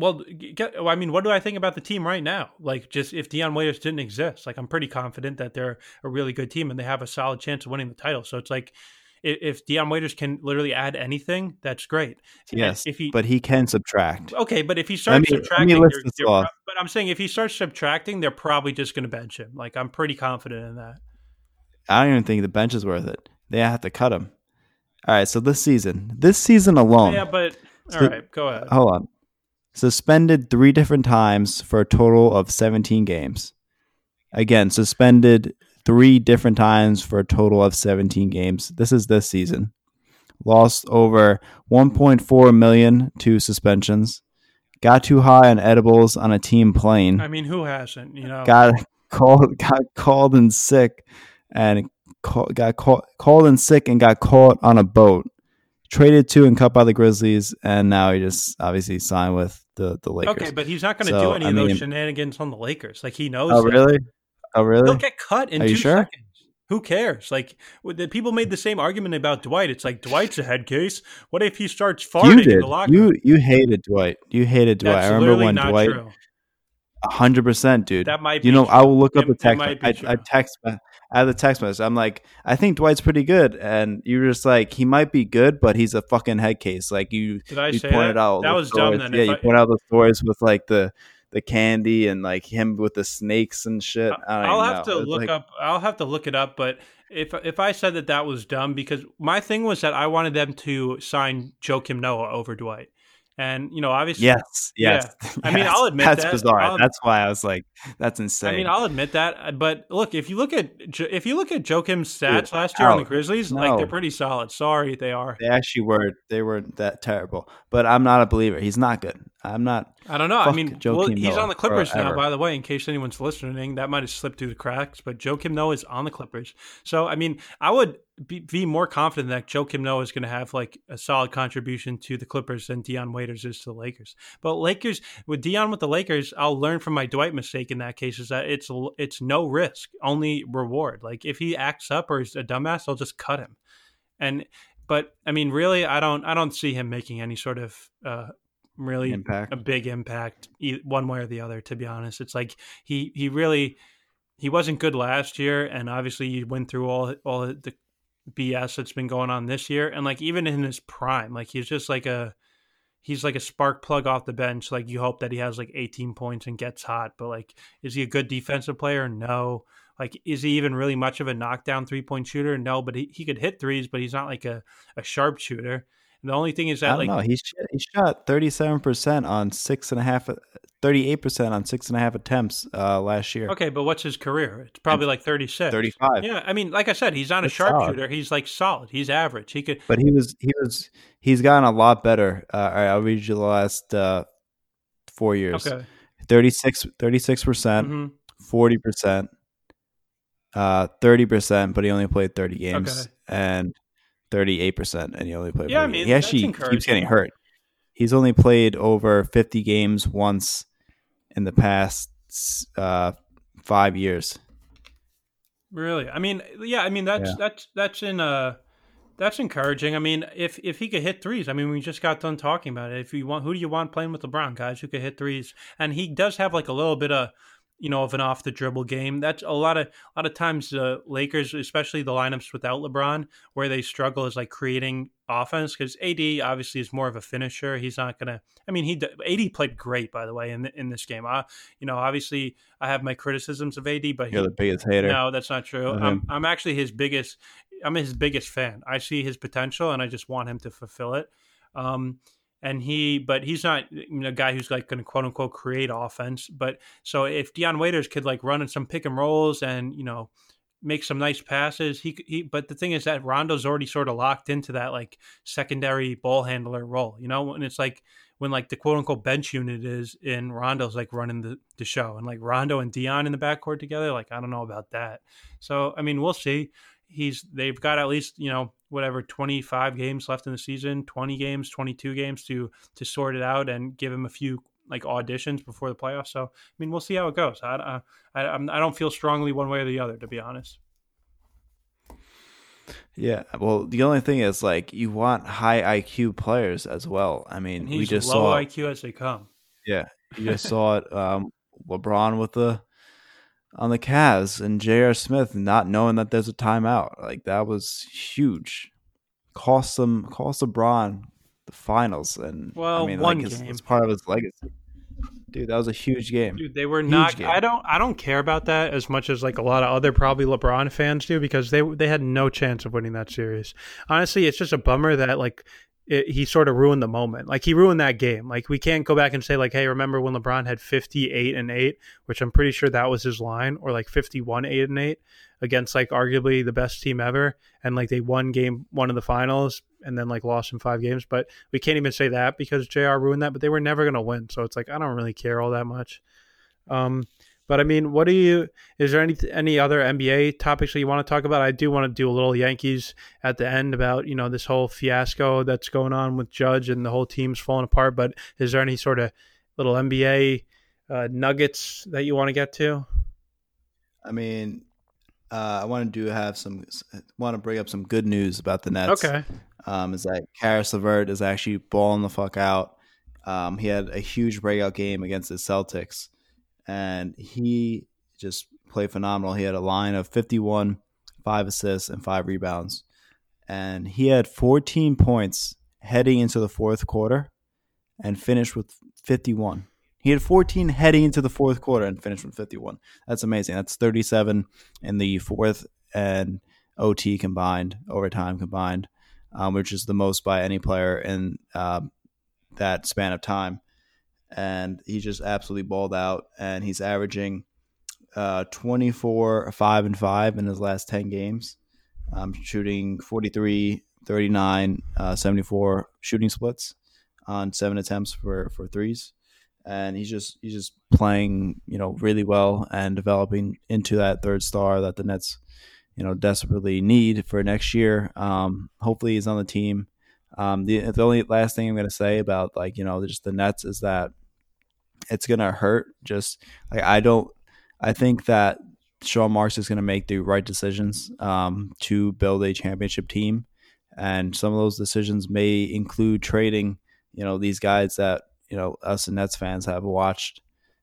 I mean, what do I think about the team right now? Like, just if Dion Waiters didn't exist, like, I'm pretty confident that they're a really good team and they have a solid chance of winning the title. So it's like, if Dion Waiters can literally add anything, that's great.
Yes, but he can subtract.
Okay, but if he starts subtracting, but I'm saying if he starts subtracting, they're probably just going to bench him. Like, I'm pretty confident in that.
I don't even think the bench is worth it. They have to cut him. All right, so this season alone.
Yeah, but all right, go ahead.
Hold on. Suspended 3 different times for a total of 17 games. Again, suspended 3 different times for a total of 17 games. This is this season. Lost over $1.4 million to suspensions. Got too high on edibles on a team plane.
I mean, who hasn't?
Got called in sick and got called in sick and got caught on a boat. Traded to and cut by the Grizzlies, and now he just obviously signed with the Lakers.
Okay, but he's not going to do any of those shenanigans on the Lakers. Like, he knows.
Oh, really?
He'll get cut in 2
sure?
seconds. Who cares? Like, the people made the same argument about Dwight. It's like, Dwight's a head case. What if he starts farting in the locker room?
You hated Dwight.
That's
I remember when
not
Dwight.
True.
100%, dude.
That might be.
I will look up the text. I have the text message. I'm like, I think Dwight's pretty good, and you're just like, he might be good, but he's a fucking head case. Like you pointed out.
That was dumb. Then,
yeah, you pointed out the stories with like the candy and like him with the snakes and shit.
I'll have to look it up. But if I said that was dumb, because my thing was that I wanted them to sign Joakim Noah over Dwight. And obviously,
Yes, yes,
yeah. I mean, I'll
yes.
admit
That's
that.
bizarre. That's why I was like, that's
I mean,
insane,
I'll admit that, but look, if you look at Joakim's
dude.
stats last year on the
Out.
Grizzlies, like they're
No,
pretty solid. Sorry, they are.
they actually were. They weren't that terrible. But I'm not a believer. He's not good. I'm not.
I don't know. I
Fuck
mean, well,
Joakim
he's on
Noah
the Clippers now,
forever.
by the way, in case anyone's listening. That might have slipped through the cracks, but Joakim Noah is on the Clippers. So, I mean, I would be more confident that Joakim Noah is going to have like a solid contribution to the Clippers than Dion Waiters is to the Lakers. But Lakers, with Dion with the Lakers, I'll learn from my Dwight mistake in that case is that it's no risk, only reward. Like if he acts up or is a dumbass, they'll just cut him. And but I mean, really, I don't see him making any sort of really a
Impact.
big impact one way or the other. To be honest, it's like he wasn't good last year, and obviously you went through all the BS that's been going on this year, and like even in his prime, like he's like a spark plug off the bench. Like you hope that he has like 18 points and gets hot, but like is he a good defensive player? No. Like, is he even really much of a knockdown 3-point shooter? No, but he could hit threes, but he's not like a sharp shooter. And the only thing is
I
that
don't
like
know. He shot 37% on 6.5, 38% on 6.5 attempts last year.
okay, but what's his career? It's
And
probably like 36.
35.
Yeah, I mean, like I said, he's not a
That's solid.
sharpshooter. He's like solid. He's average. He could.
But he's gotten a lot better. All right, I'll read you the last 4 years.
Okay.
36%,
hmm
40%, 30%, but he only played 30
Okay.
games, and 38%, and he only played
Yeah, I
40 games. He
mean, that's
actually keeps getting
encouraging.
hurt. He's only played over 50 games once in the past 5 years.
Really. I mean, yeah. I mean, that's
Yeah.
that's that's in that's encouraging. I mean, if he could hit threes, I mean, we just got done talking about it. If you want, who do you want playing with LeBron? Guys who could hit threes, and he does have like a little bit of of an off the dribble game. That's a lot of times the Lakers, especially the lineups without LeBron, where they struggle is like creating offense because AD obviously is more of a finisher. He's not gonna. I mean, AD played great by the way in this game. Obviously I have my criticisms of AD, but
You're the biggest hater
no, that's not true.
of
I'm
him.
I'm actually his biggest. I'm his biggest fan. I see his potential, and I just want him to fulfill it. Um, but he's not a guy who's like going to quote unquote create offense. But so if Dion Waiters could like run in some pick and rolls and make some nice passes, he. But the thing is that Rondo's already sort of locked into that like secondary ball handler role. And it's like when like the quote unquote bench unit is in Rondo's like running the show, and like Rondo and Dion in the backcourt together. Like I don't know about that. So I mean, we'll see. They've got at least whatever 25 games left in the season, 20 games, 22 games to sort it out and give him a few like auditions before the playoffs. So I mean, we'll see how it goes. I don't feel strongly one way or the other, to be honest.
Yeah. Well, the only thing is like you want high IQ players as well. I
And
mean, we
he's
just
low
saw.
IQ as they come.
Yeah, you just saw it. LeBron with the on the Cavs and J.R. Smith not knowing that there's a timeout. Like that was huge. Cost LeBron the finals, and I
Well,
mean,
one
like
game.
it's part of his legacy. Dude, that was a huge game.
Dude, they were
Huge
not.
game.
I don't care about that as much as like a lot of other probably LeBron fans do because they had no chance of winning that series. Honestly, it's just a bummer that like he sort of ruined the moment. Like he ruined that game. Like we can't go back and say like, hey, remember when LeBron had 58-8, which I'm pretty sure that was his line, or like 51-8 against like arguably the best team ever, and like they won game one of the finals and then like lost in 5 games. But we can't even say that because JR ruined that. But they were never gonna win, so it's like I don't really care all that much. Um, but I mean, is there any other NBA topics that you want to talk about? I do want to do a little Yankees at the end about, this whole fiasco that's going on with Judge and the whole team's falling apart. But is there any sort of little NBA nuggets that you want to get to?
I mean, I want to bring up some good news about the Nets.
Okay.
Is that Karis LeVert is actually balling the fuck out. He had a huge breakout game against the Celtics, and he just played phenomenal. He had a line of 51, 5 assists, and 5 rebounds. And he had 14 points heading into the fourth quarter and finished with 51. He had 14 heading into the fourth quarter and finished with 51. That's amazing. That's 37 in the fourth and OT combined, overtime combined, which is the most by any player in that span of time, and he just absolutely balled out. And he's averaging 24, 5-5 in his last 10 games, shooting 43, 39, 74 shooting splits on 7 attempts for threes. And he's just playing, really well and developing into that third star that the Nets, desperately need for next year. Hopefully he's on the team. The only last thing I'm going to say about just the Nets is that it's going to hurt. Just like I think that Sean Marks is going to make the right decisions to build a championship team, and some of those decisions may include trading, these guys that us and Nets fans have watched,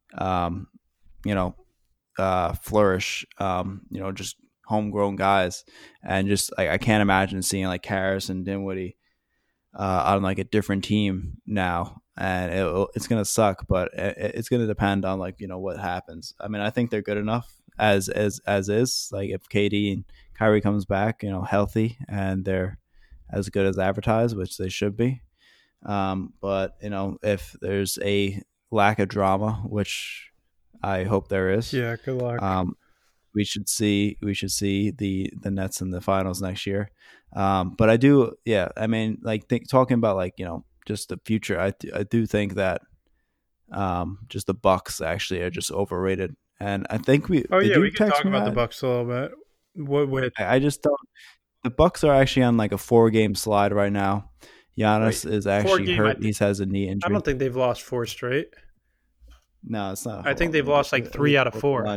flourish. Just homegrown guys, and just I can't imagine seeing like Karras and Dinwiddie on like a different team now, and it's gonna suck, but it's gonna depend on what happens. I mean, I think they're good enough as is. Like if KD and Kyrie comes back, healthy, and they're as good as advertised, which they should be. But if there's a lack of drama, which I hope there is,
yeah, good luck.
We should see the Nets in the finals next year. But I do, yeah. I mean, talking about just the future. I do think that just the Bucks actually are just overrated, and I think we.
Oh yeah, we can
text
talk
me
about
that?
the Bucks a little bit. What?
I just don't. The Bucks are actually on like a 4-game slide right now. Giannis is actually hurt. He has a knee injury.
I don't think they've lost 4 straight.
No, it's not.
I think they've lost like 3 out of 4.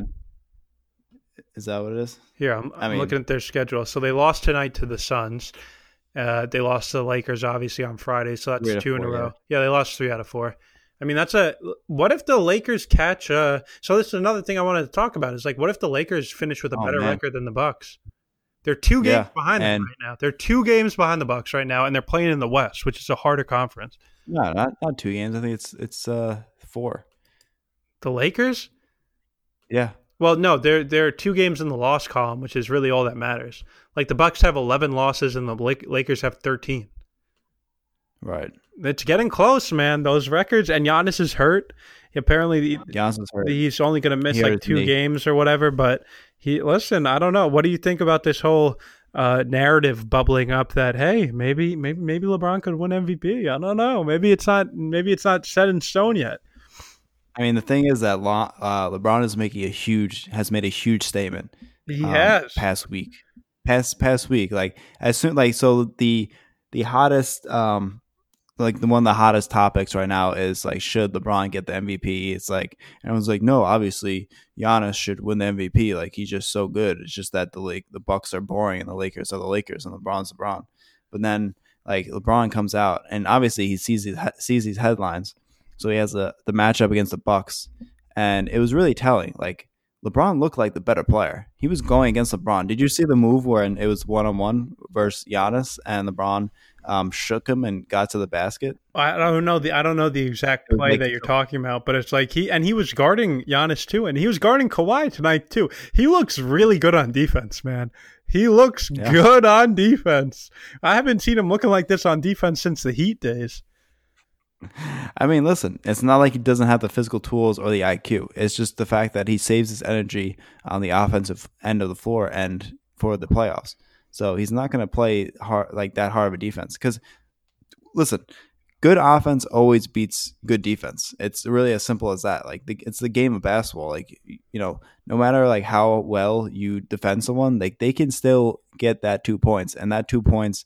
Is that what it is?
Here, I'm looking at their schedule. So they lost tonight to the Suns. They lost to the Lakers, obviously, on Friday. So that's 2 in a row. Yeah, they lost 3 out of 4. I mean, what if the Lakers catch? So this is another thing I wanted to talk about. Is what if the Lakers finish with a better record than the Bucks? They're 2 games behind them right now. They're 2 games behind the Bucks right now, and they're playing in the West, which is a harder conference.
No, not 2 games. I think it's 4.
The Lakers?
Yeah.
Well, no, they're 2 games in the loss column, which is really all that matters. Like the Bucks have 11 losses and the Lakers have 13.
Right.
It's getting close, man. Those records, and Giannis is hurt. Apparently,
Giannis is hurt.
He's only going to miss 2 games or whatever. But listen, I don't know. What do you think about this whole narrative bubbling up that hey, maybe LeBron could win MVP? I don't know. Maybe it's not set in stone yet.
I mean, the thing is that LeBron is has made a huge statement.
He has
past week. Like as soon so the hottest one of the hottest topics right now is should LeBron get the MVP? It's everyone's no, obviously Giannis should win the MVP. He's just so good. It's just that the Bucks are boring and the Lakers are the Lakers and LeBron's LeBron. But then LeBron comes out and obviously he sees these headlines. So he has the matchup against the Bucks, and it was really telling. LeBron looked like the better player. He was going against LeBron. Did you see the move where it was 1-on-1 versus Giannis, and LeBron shook him and got to the basket?
I don't know the exact play that you're talking about, but it's he was guarding Giannis too, and he was guarding Kawhi tonight too. He looks really good on defense, man. He looks good on defense. I haven't seen him looking like this on defense since the Heat days.
I mean, listen, it's not like he doesn't have the physical tools or the IQ. It's just the fact that he saves his energy on the offensive end of the floor and for the playoffs. So he's not going to play that hard of a defense. Because, listen, good offense always beats good defense. It's really as simple as that. It's the game of basketball. No matter how well you defend someone, they can still get that 2 points, and that 2 points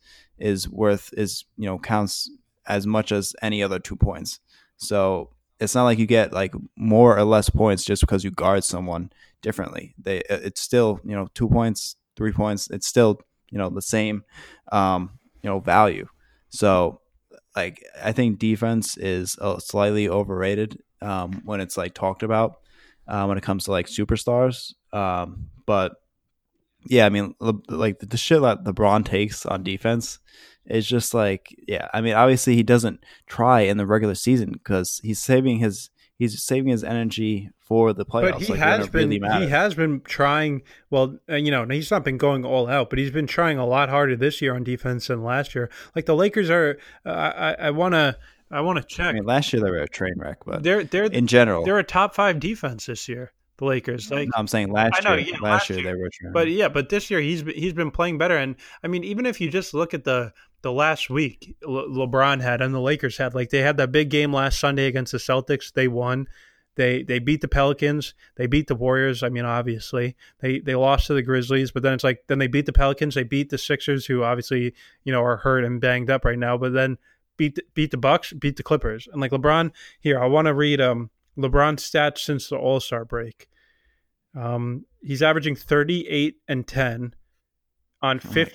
counts as much as any other 2 points. So it's not like you get more or less points just because you guard someone differently. It's still 2 points, 3 points. It's still the same value. So I think defense is slightly overrated when it's talked about when it comes to superstars. But yeah, I mean the shit that LeBron takes on defense. It's just I mean, obviously he doesn't try in the regular season because he's saving his energy for the playoffs.
But he has been trying. Well, he's not been going all out, but he's been trying a lot harder this year on defense than last year. The Lakers are. I want to I want to
I
check.
mean, last year they were a train wreck, but
They're
in general,
they're a top 5 defense this year. The Lakers,
no,
like
I'm saying
I
last
know,
year.
yeah,
Last
last
year
year,
they were a train
but
wreck.
yeah, but this year he's been playing better. And I mean, even if you just look at the last week LeBron had and the Lakers had, like they had that big game last Sunday against the Celtics. They won. They beat the Pelicans. They beat the Warriors. I mean, obviously they lost to the Grizzlies, but then it's like then they beat the Pelicans. They beat the Sixers, who obviously are hurt and banged up right now. But then beat the Bucks, beat the Clippers, and like LeBron. Here, I want to read LeBron's stats since the All Star break. He's averaging 38 and 10 on
Oh my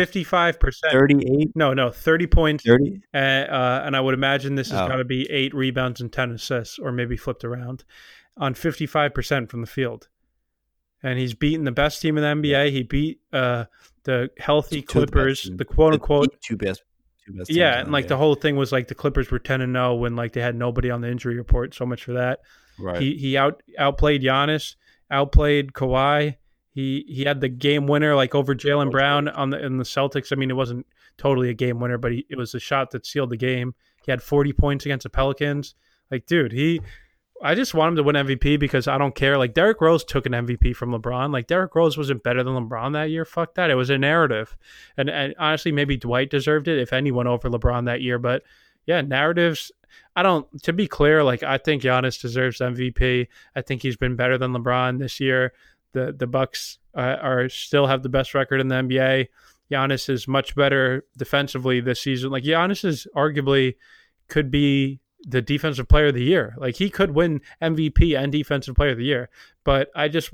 55%.
38,
No, 30 points.
30.
And I would imagine this has
Oh,
got to be 8 rebounds and 10 assists, or maybe flipped around, on 55% from the field. And he's beaten the best team in the
yeah.
NBA. He beat the healthy
Two of the best
Clippers,
teams.
the quote unquote.
Two best teams
Yeah,
in
and
the
like the
NBA.
whole thing was like the Clippers were 10-0 when like they had nobody on the injury report. So much for that.
Right.
He outplayed Giannis, outplayed Kawhi. He had the game winner like over Jalen Brown in the Celtics. I mean, it wasn't totally a game winner, but it was a shot that sealed the game. He had 40 points against the Pelicans. Like, dude, I just want him to win MVP because I don't care. Like, Derrick Rose took an MVP from LeBron. Like, Derrick Rose wasn't better than LeBron that year. Fuck that. It was a narrative. And honestly, maybe Dwight deserved it, if anyone, over LeBron that year. But yeah, narratives. To be clear, like, I think Giannis deserves MVP. I think he's been better than LeBron this year. The Bucks are still have the best record in the NBA. Giannis is much better defensively this season. Like, Giannis is arguably could be the defensive player of the year. Like, he could win MVP and defensive player of the year. But I think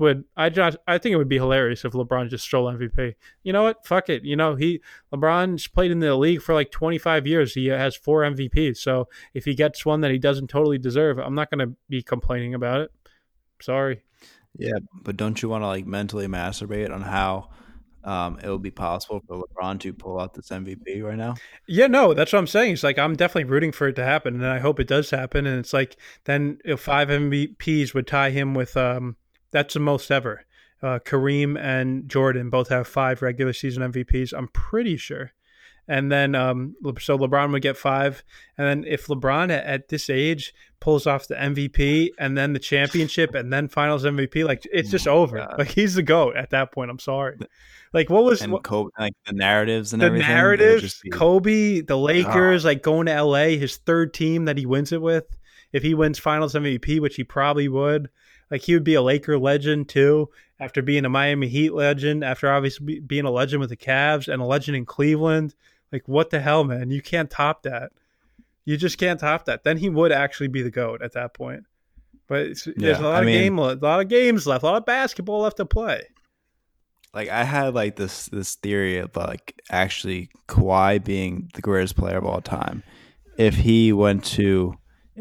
it would be hilarious if LeBron just stole MVP. You know what? Fuck it. LeBron's played in the league for like 25 years. He has 4 MVPs. So if he gets one that he doesn't totally deserve, I'm not going to be complaining about it. Sorry.
Yeah, but don't you want to like mentally masturbate on how it would be possible for LeBron to pull out this MVP right now?
Yeah, no, that's what I'm saying. It's like I'm definitely rooting for it to happen, and I hope it does happen. And it's like then 5 MVPs would tie him with that's the most ever. Kareem and Jordan both have 5 regular season MVPs. I'm pretty sure. And then so LeBron would get 5. And then if LeBron at this age pulls off the MVP and then the championship and then Finals MVP, like it's just over.
God.
Like he's the GOAT at that point. I'm sorry. Like what was
Kobe, like the narratives and
the
everything?
narratives? Kobe, the Lakers, like going to LA, his 3rd team that he wins it with. If he wins Finals MVP, which he probably would, like he would be a Laker legend too. After being a Miami Heat legend, after obviously being a legend with the Cavs and a legend in Cleveland. Like, what the hell, man? You can't top that. You just can't top that. Then he would actually be the GOAT at that point. But there's a lot of games left, a lot of basketball left to play.
Like I had like this theory of like actually Kawhi being the greatest player of all time. If he went to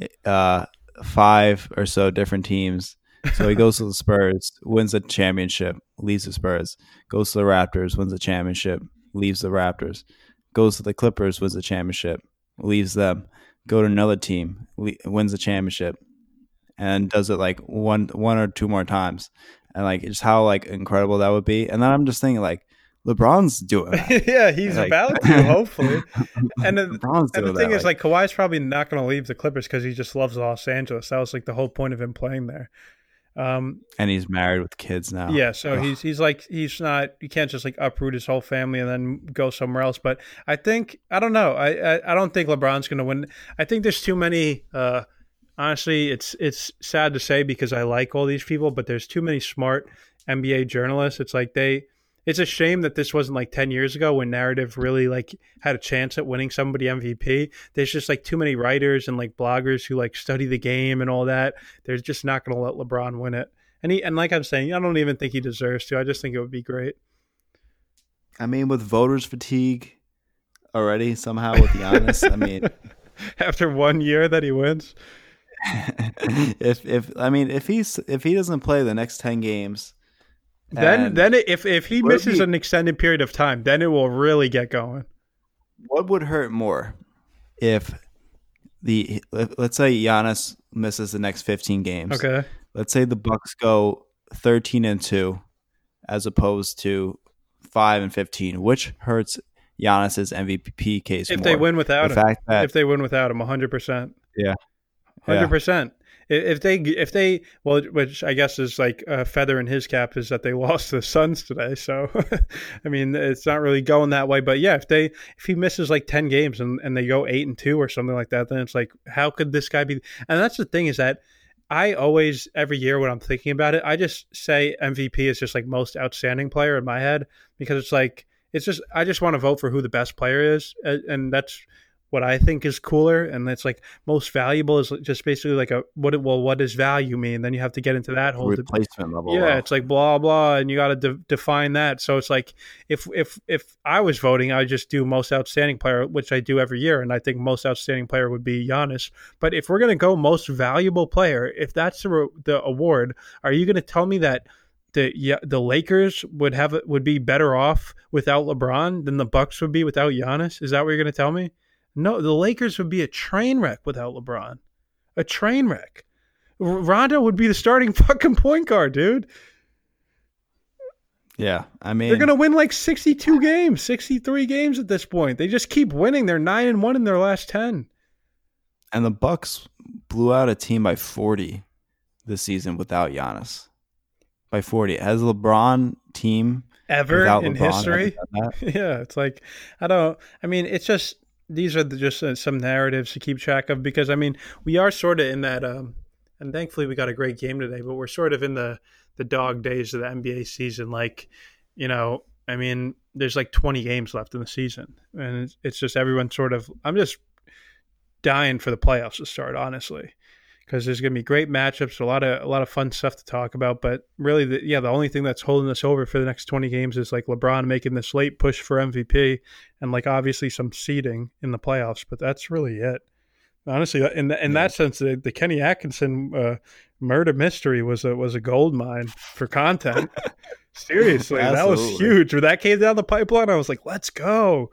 5 or so different teams, so he goes to the Spurs, wins a championship, leaves the Spurs, goes to the Raptors, wins a championship, leaves the Raptors. Goes to the Clippers, wins the championship, leaves them. Go to another team, wins the championship, and does it like one or 2 more times, and like just how like incredible that would be. And then I'm just thinking like LeBron's doing that.
Yeah, he's like, about to hopefully. And the thing is, like Kawhi's probably not going to leave the Clippers because he just loves Los Angeles. That was like the whole point of him playing there.
And he's married with kids now.
Yeah, so he's not. You can't just like uproot his whole family and then go somewhere else. But I don't know. I don't think LeBron's going to win. I think there's too many. Honestly, it's sad to say because I like all these people, but there's too many smart NBA journalists. It's like it's a shame that this wasn't like 10 years ago when narrative really like had a chance at winning somebody MVP. There's just like too many writers and like bloggers who like study the game and all that. They're just not going to let LeBron win it. And like I'm saying, I don't even think he deserves to. I just think it would be great.
I mean, with voters fatigue already somehow with Giannis, I mean,
after 1 year that he wins.
if he doesn't play the next 10 games,
then if he misses an extended period of time, then it will really get going.
What would hurt more if let's say Giannis misses the next 15 games?
Okay.
Let's say the Bucks go 13-2 as opposed to 5-15. Which hurts Giannis's MVP case
If
more.
they win without
The
him,
fact that
if they win without him, 100%.
yeah,
100%. If they well, which I guess is like a feather in his cap is that they lost to the Suns today. So, I mean, it's not really going that way. But yeah, if he misses like 10 games and they go 8-2 or something like that, then it's like, how could this guy be? And that's the thing is that I always, every year when I'm thinking about it, I just say MVP is just like most outstanding player in my head, because it's like, I just want to vote for who the best player is. And that's what I think is cooler. And it's like most valuable is just basically like what does value mean? Then you have to get into that whole
replacement level.
Yeah, it's like blah blah, and you got to define that. So it's like if I was voting, I would just do most outstanding player, which I do every year, and I think most outstanding player would be Giannis. But if we're gonna go most valuable player, if that's the award, are you gonna tell me that the Lakers would be better off without LeBron than the Bucks would be without Giannis? Is that what you're gonna tell me? No, the Lakers would be a train wreck without LeBron. A train wreck. Rondo would be the starting fucking point guard, dude.
Yeah, I mean,
they're gonna win like 62 games, 63 games at this point. They just keep winning. They're 9-1 in their last 10.
And the Bucks blew out a team by 40 this season without Giannis. By 40, has LeBron team
ever in LeBron history? Yeah, it's like it's just. These are just some narratives to keep track of, because, I mean, we are sort of in that, and thankfully we got a great game today, but we're sort of in the dog days of the NBA season. Like, I mean, there's like 20 games left in the season, and it's just everyone sort of, I'm just dying for the playoffs to start, honestly, because there's going to be great matchups, a lot of fun stuff to talk about. But really, the only thing that's holding us over for the next 20 games is like LeBron making this late push for MVP, and like obviously some seeding in the playoffs. But that's really it. Honestly, in that sense, the Kenny Atkinson murder mystery was a gold mine for content. Seriously, that was huge. When that came down the pipeline, I was like, let's go.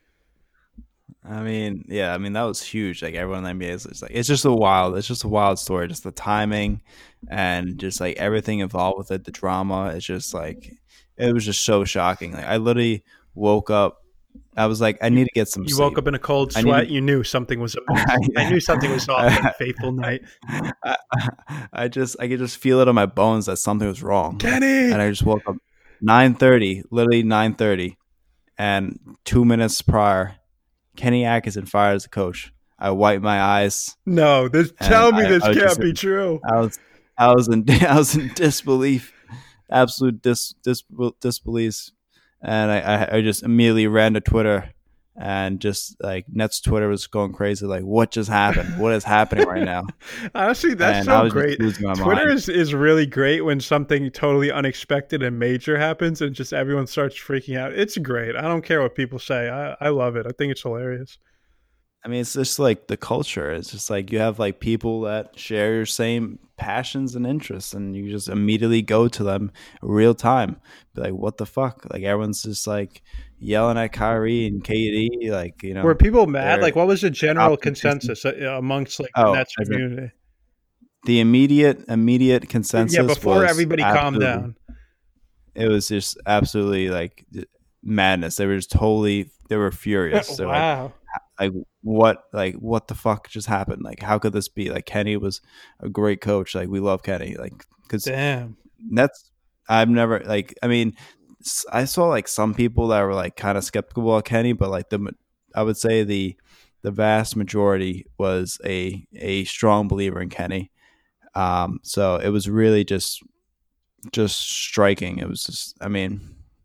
I mean, that was huge. Like, everyone in the NBA is just like, it's just a wild story. Just the timing and just like everything involved with it, the drama. It's just like, it was just so shocking. Like, I literally woke up. I was like, I need to get some sleep.
You woke up in a cold sweat. You knew something was I knew something was off that fateful night.
I could just feel it on my bones that something was wrong.
Kenny!
And I just woke up 9:30, literally 9:30. And 2 minutes prior, Kenny Atkinson fired as a coach. I wiped my eyes.
No, tell me this can't be true.
I was in disbelief, absolute disbelief, and I just immediately ran to Twitter, and just like Nets Twitter was going crazy. Like, what just happened? What is happening right now?
Honestly, that's so great. Twitter is really great when something totally unexpected and major happens, and just everyone starts freaking out. It's great. I don't care what people say. I love it. I think it's hilarious.
I mean, it's just like the culture. It's just like you have like people that share your same passions and interests, and you just immediately go to them real time. Be like, what the fuck? Like, everyone's just like yelling at Kyrie and KD. Like,
were people mad? Like, what was the general consensus amongst like the Nets community?
The immediate consensus.
Yeah, before everybody calmed down.
It was just absolutely like madness. They were furious.
Wow.
Like what the fuck just happened? Like, how could this be? Like, Kenny was a great coach. Like, we love Kenny. Like, because Nets, I've never I mean, I saw like some people that were like kind of skeptical about Kenny, but like I would say the vast majority was a strong believer in Kenny. So it was really just striking. It was just, I mean,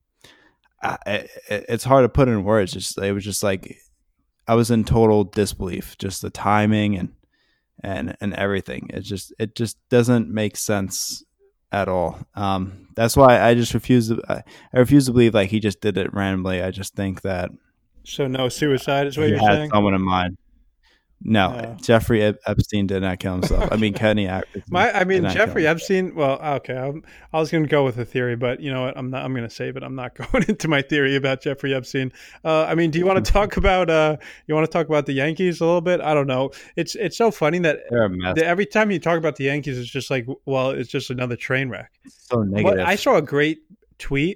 it's hard to put in words. It was just like, I was in total disbelief, just the timing and everything. It just doesn't make sense at all. That's why I just refuse to believe like he just did it randomly. I just think that.
So no suicide is what you're saying?
Someone in mind. No, Jeffrey Epstein did not kill himself. I mean, Kenny Atkinson.
Jeffrey Epstein. Well, okay. I was going to go with a theory, but you know what? I'm not. I'm going to save it. I'm not going into my theory about Jeffrey Epstein. I mean, do you want to talk about? The Yankees a little bit? I don't know. It's so funny that every time you talk about the Yankees, it's just like, well, it's just another train wreck.
So negative.
I saw a great tweet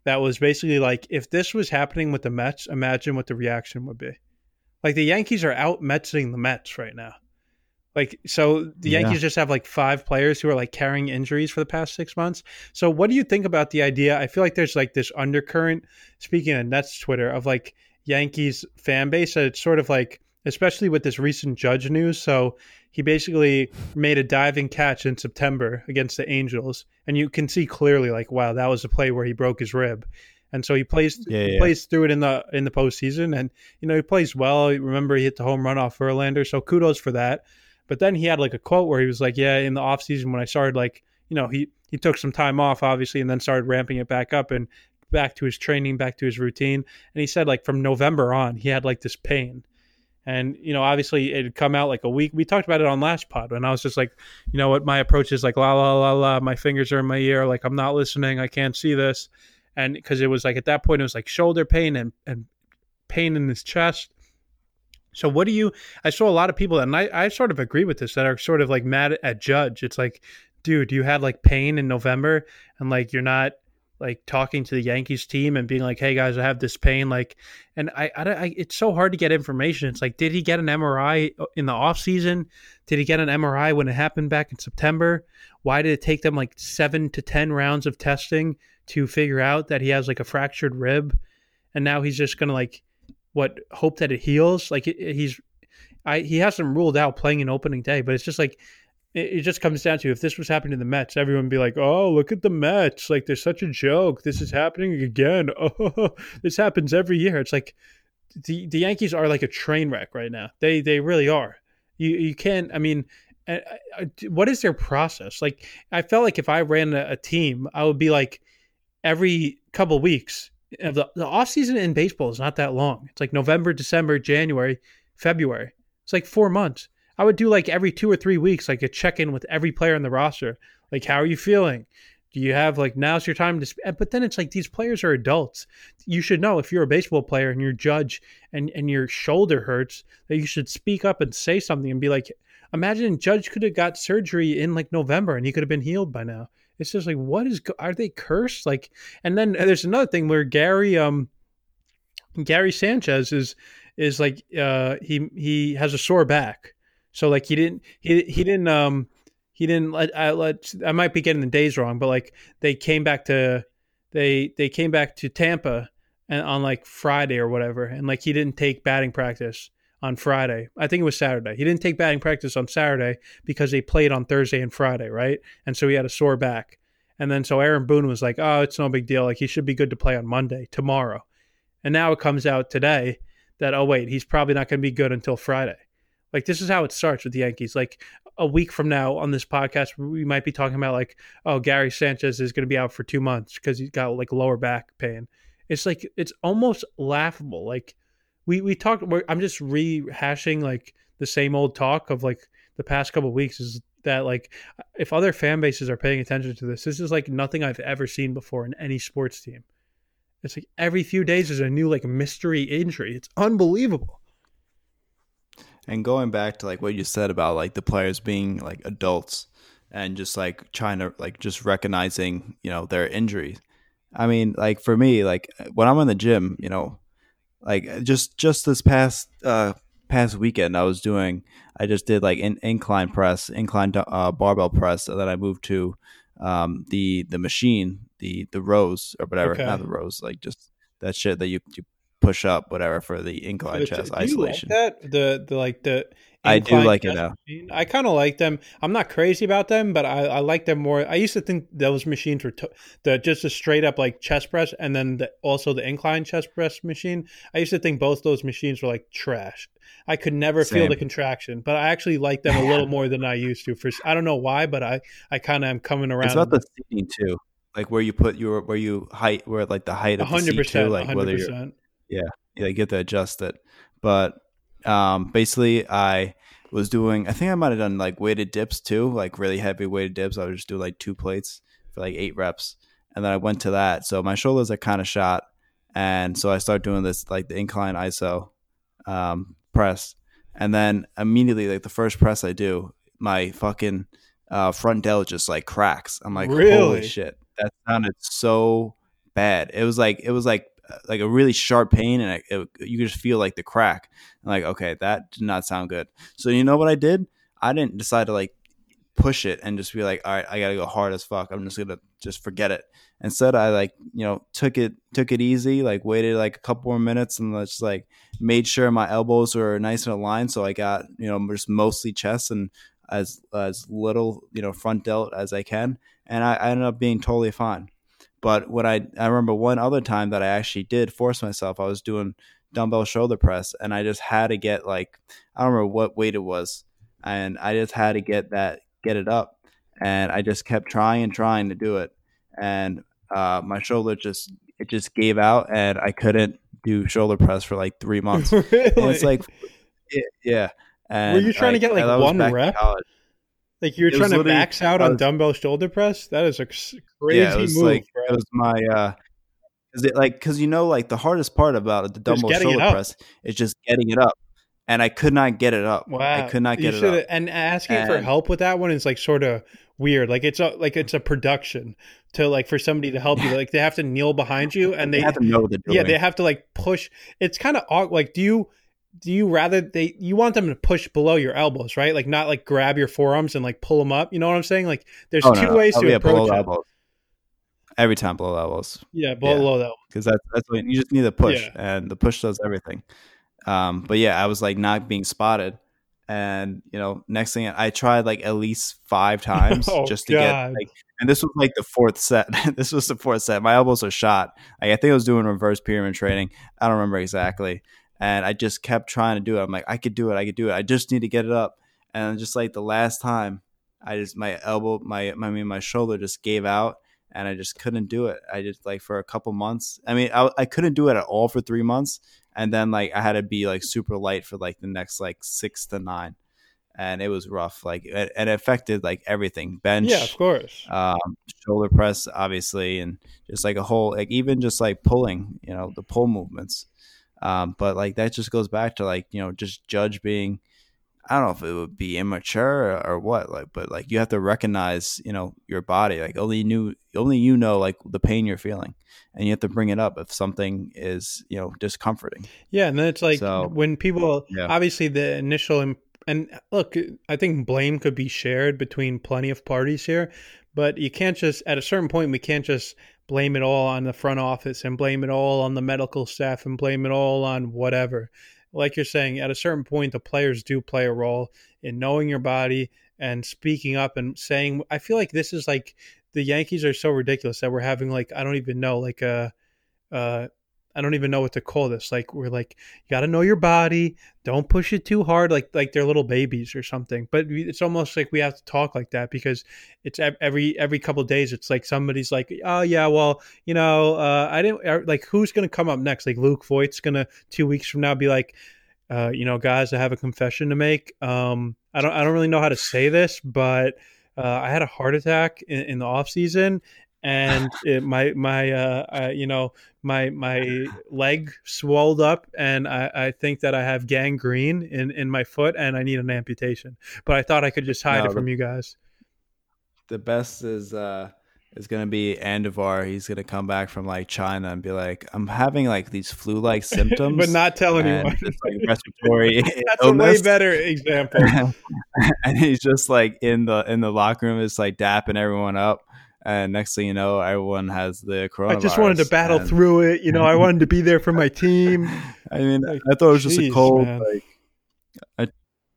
that was basically like, if this was happening with the Mets, imagine what the reaction would be. Like the Yankees are out Metsing the Mets right now. Like, so the
Yeah.
Yankees just have like 5 players who are like carrying injuries for the past 6 months. So what do you think about the idea? I feel like there's like this undercurrent, speaking of Nets Twitter, of like Yankees fan base that it's sort of like, especially with this recent Judge news. So he basically made a diving catch in September against the Angels, and you can see clearly like, wow, that was a play where he broke his rib. And so he plays
Yeah.
he
Yeah.
plays through it in the postseason, and he plays well. Remember, he hit the home run off Verlander, so kudos for that. But then he had like a quote where he was like, yeah, in the offseason when I started, like, he took some time off, obviously, and then started ramping it back up and back to his training, back to his routine. And he said, like, from November on, he had like this pain. And, obviously it had come out like a week. We talked about it on last pod, and I was just like, what my approach is, like, la, la, la, la, my fingers are in my ear. Like, I'm not listening. I can't see this. And because it was like, at that point, it was like shoulder pain and pain in his chest. So I saw a lot of people, and I sort of agree with this, that are sort of like mad at Judge. It's like, dude, you had like pain in November, and like you're not like talking to the Yankees team and being like, hey guys, I have this pain. Like, and it's so hard to get information. It's like, did he get an MRI in the off season? Did he get an MRI when it happened back in September? Why did it take them like 7 to 10 rounds of testing to figure out that he has like a fractured rib? And now he's just going to like, hope that it heals. Like he hasn't ruled out playing an opening day, but it's just like it just comes down to, if this was happening to the Mets, everyone would be like, oh, look at the Mets, like they're such a joke, this is happening again. Oh, this happens every year. It's like the Yankees are like a train wreck right now. They really are. You can't, I mean, what is their process? Like, I felt like if I ran a team, I would be like, every couple weeks. The off season in baseball is not that long. It's like November, December, January, February. It's like 4 months. I would do like every 2 or 3 weeks, like a check in with every player on the roster. Like, how are you feeling? Do you have like, now's your time to? But then it's like, these players are adults. You should know, if you're a baseball player and you're Judge and your shoulder hurts, that you should speak up and say something and be like, imagine Judge could have got surgery in like November and he could have been healed by now. It's just like, are they cursed? Like, and then there's another thing where Gary Sanchez is like, he has a sore back. So like he didn't I might be getting the days wrong, but like they came back to Tampa and on like Friday or whatever, and like he didn't take batting practice on Friday. I think it was Saturday. He didn't take batting practice on Saturday because they played on Thursday and Friday, right? And so he had a sore back. And then so Aaron Boone was like, oh, it's no big deal. Like, he should be good to play on Monday, tomorrow. And now it comes out today that, oh, wait, he's probably not going to be good until Friday. Like, this is how it starts with the Yankees. Like, a week from now on this podcast, we might be talking about like, oh, Gary Sanchez is going to be out for 2 months because he's got like lower back pain. It's like, it's almost laughable. Like, we talked. I'm just rehashing like the same old talk of like the past couple of weeks. Is that like, if other fan bases are paying attention to this is like nothing I've ever seen before in any sports team. It's like every few days there's a new like mystery injury. It's unbelievable.
And going back to like what you said about like the players being like adults and just like trying to like just recognizing, their injuries. I mean, like for me, like when I'm in the gym, like just this past weekend, I just did like incline barbell press, and then I moved to the machine, the rows or whatever,
Okay.
not the rows, like just that shit that you push up, whatever, for the incline chest
Do you like
isolation.
that? The
I do
incline
like it
chest
now.
machine? I kind of like them. I'm not crazy about them, but I like them more. I used to think those machines were just a straight up like chest press, and then also the incline chest press machine. I used to think both those machines were like trash. I could never feel the
Same.
contraction, but I actually like them a little more than I used to. I don't know why, but I kind of am coming
It's
around.
about the seating too, like where you put where like the height of the seat too,
100%,
like whether you're
100%.
yeah, you get to adjust it. But basically, I was doing. I think I might have done like weighted dips too, like really heavy weighted dips. I would just do like 2 plates for like 8 reps, and then I went to that. So my shoulders are kind of shot, and so I started doing this like the incline iso press, and then immediately like the first press I do, my fucking front delt just like cracks. I'm like, holy
Really?
shit, that sounded so bad. It was like a really sharp pain, and you could just feel like the crack. I'm like, okay, that did not sound good. So you know what I did? I didn't decide to like push it and just be like, all right, I gotta go hard as fuck. I'm just gonna just forget it. Instead, I like took it easy, like waited like a couple more minutes, and just like made sure my elbows were nice and aligned. So I got just mostly chest and as little front delt as I can, and I ended up being totally fine. But what I remember one other time that I actually did force myself, I was doing dumbbell shoulder press, and I just had to get like, I don't remember what weight it was, and I just had to get it up, and I just kept trying and trying to do it, and my shoulder just gave out, and I couldn't do shoulder press for like 3 months, and it's
Really?
like, yeah,
Were
and
you trying to get like
that was
one
back in
rep?
college.
Like you were
It
trying
was
to
literally,
max out
I
on
was,
dumbbell shoulder press? That is a
yeah, it
crazy
was
move,
like it
bro.
was my because like the hardest part about the
Just
dumbbell
getting it
shoulder
up.
press is just getting it up, and I could not get it up. I
Wow.
could not
You
get it
should
up,
have, and asking for
and
help with that one is like sort of weird. Like it's a production to like for somebody to help you.
yeah,
Like they have to kneel behind you and
they have
they
to know what they're
yeah,
doing.
they have to like push. It's kind of awkward. Like do you rather you want them to push below your elbows, right? Like not like grab your forearms and like pull them up. You know what I'm saying? Like there's
Oh no,
two
no.
ways
Oh
to
yeah, below
approach
the
it.
elbows every time, below the elbows.
Yeah,
Yeah,
below that.
because that's what you just need a push,
Yeah.
and the push does everything. But yeah, I was like not being spotted, and next thing I tried like at least 5 times
Oh
just to get
God.
like, and this was like the fourth set. This was the fourth set. My elbows are shot. Like, I think I was doing reverse pyramid training. I don't remember exactly, and I just kept trying to do it. I'm like, I could do it. I could do it. I just need to get it up. And just like the last time, my elbow, my shoulder just gave out, and I just couldn't do it. I just like for a couple months. I mean, I couldn't do it at all for 3 months, and then like I had to be like super light for like the next like 6 to 9, and it was rough. Like it affected like everything,
Yeah, of
bench,
course.
um, shoulder press, obviously, and just like a whole like even just like pulling, the pull movements. But like that just goes back to like just Judge being, I don't know if it would be immature or what, like, but like you have to recognize, your body. Like only like the pain you're feeling, and you have to bring it up if something is, discomforting.
Yeah, and then it's like
So
when people
yeah,
obviously the initial and look, I think blame could be shared between plenty of parties here, but you can't just at a certain point we can't just blame it all on the front office and blame it all on the medical staff and blame it all on whatever. Like you're saying, at a certain point the players do play a role in knowing your body and speaking up and saying I feel like this is like the Yankees are so ridiculous that we're having like I don't even know like a uh, I don't even know what to call this. Like we're like, you got to know your body. Don't push it too hard, like they're little babies or something. But it's almost like we have to talk like that because it's every couple of days. It's like somebody's like, oh yeah, well I didn't like who's gonna come up next? Like Luke Voigt's gonna 2 weeks from now be like, guys, I have a confession to make. I don't really know how to say this, but I had a heart attack in the off season, and my leg swelled up, and I think that I have gangrene in my foot, and I need an amputation. But I thought I could just hide it
no,
from you guys.
the best is gonna be Anduvar. He's gonna come back from like China and be like, I'm having like these flu-like
But
symptoms
not tell
and
anyone.
it's like respiratory
That's a way
illness.
better example.
And he's just like in the locker room, is like dapping everyone up. And next thing you know, everyone has the
I just wanted to
coronavirus.
battle
And
through it. I wanted to be there for my team.
I mean,
Like,
I thought it was just a
jeez,
cold.
man.
Like,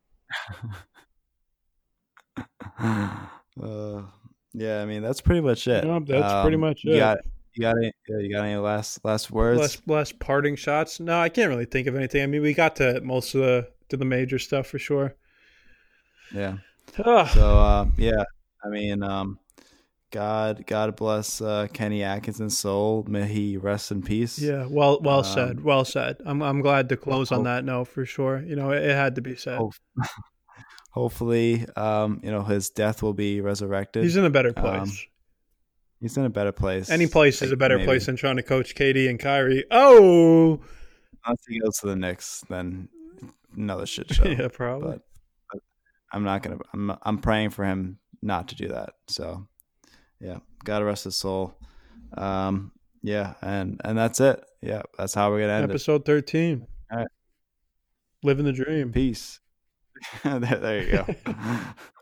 uh, yeah, I mean that's pretty much it.
No, that's pretty much
You
it.
got any last words?
Less parting shots. No, I can't really think of anything. I mean, we got to most of the major stuff for sure.
Yeah.
Ugh.
So yeah, I mean, God bless Kenny Atkinson's soul. May he rest in peace.
Yeah, well said.
Um,
Well said. I'm glad to close on
hope,
that note for sure. It had to be said.
hope, hopefully, his death will be resurrected.
He's in a better
Um,
place.
he's in a better place.
Any place is
Like
a better
maybe
place than trying to coach KD and Kyrie. Oh,
once he goes to the Knicks, then another shit show.
yeah, probably.
But I'm not gonna. I'm praying for him not to do that. So yeah, God rest his soul. Yeah, and that's it. Yeah, that's how we're gonna end it.
Episode 13.
All right,
Living the dream.
peace. There you go.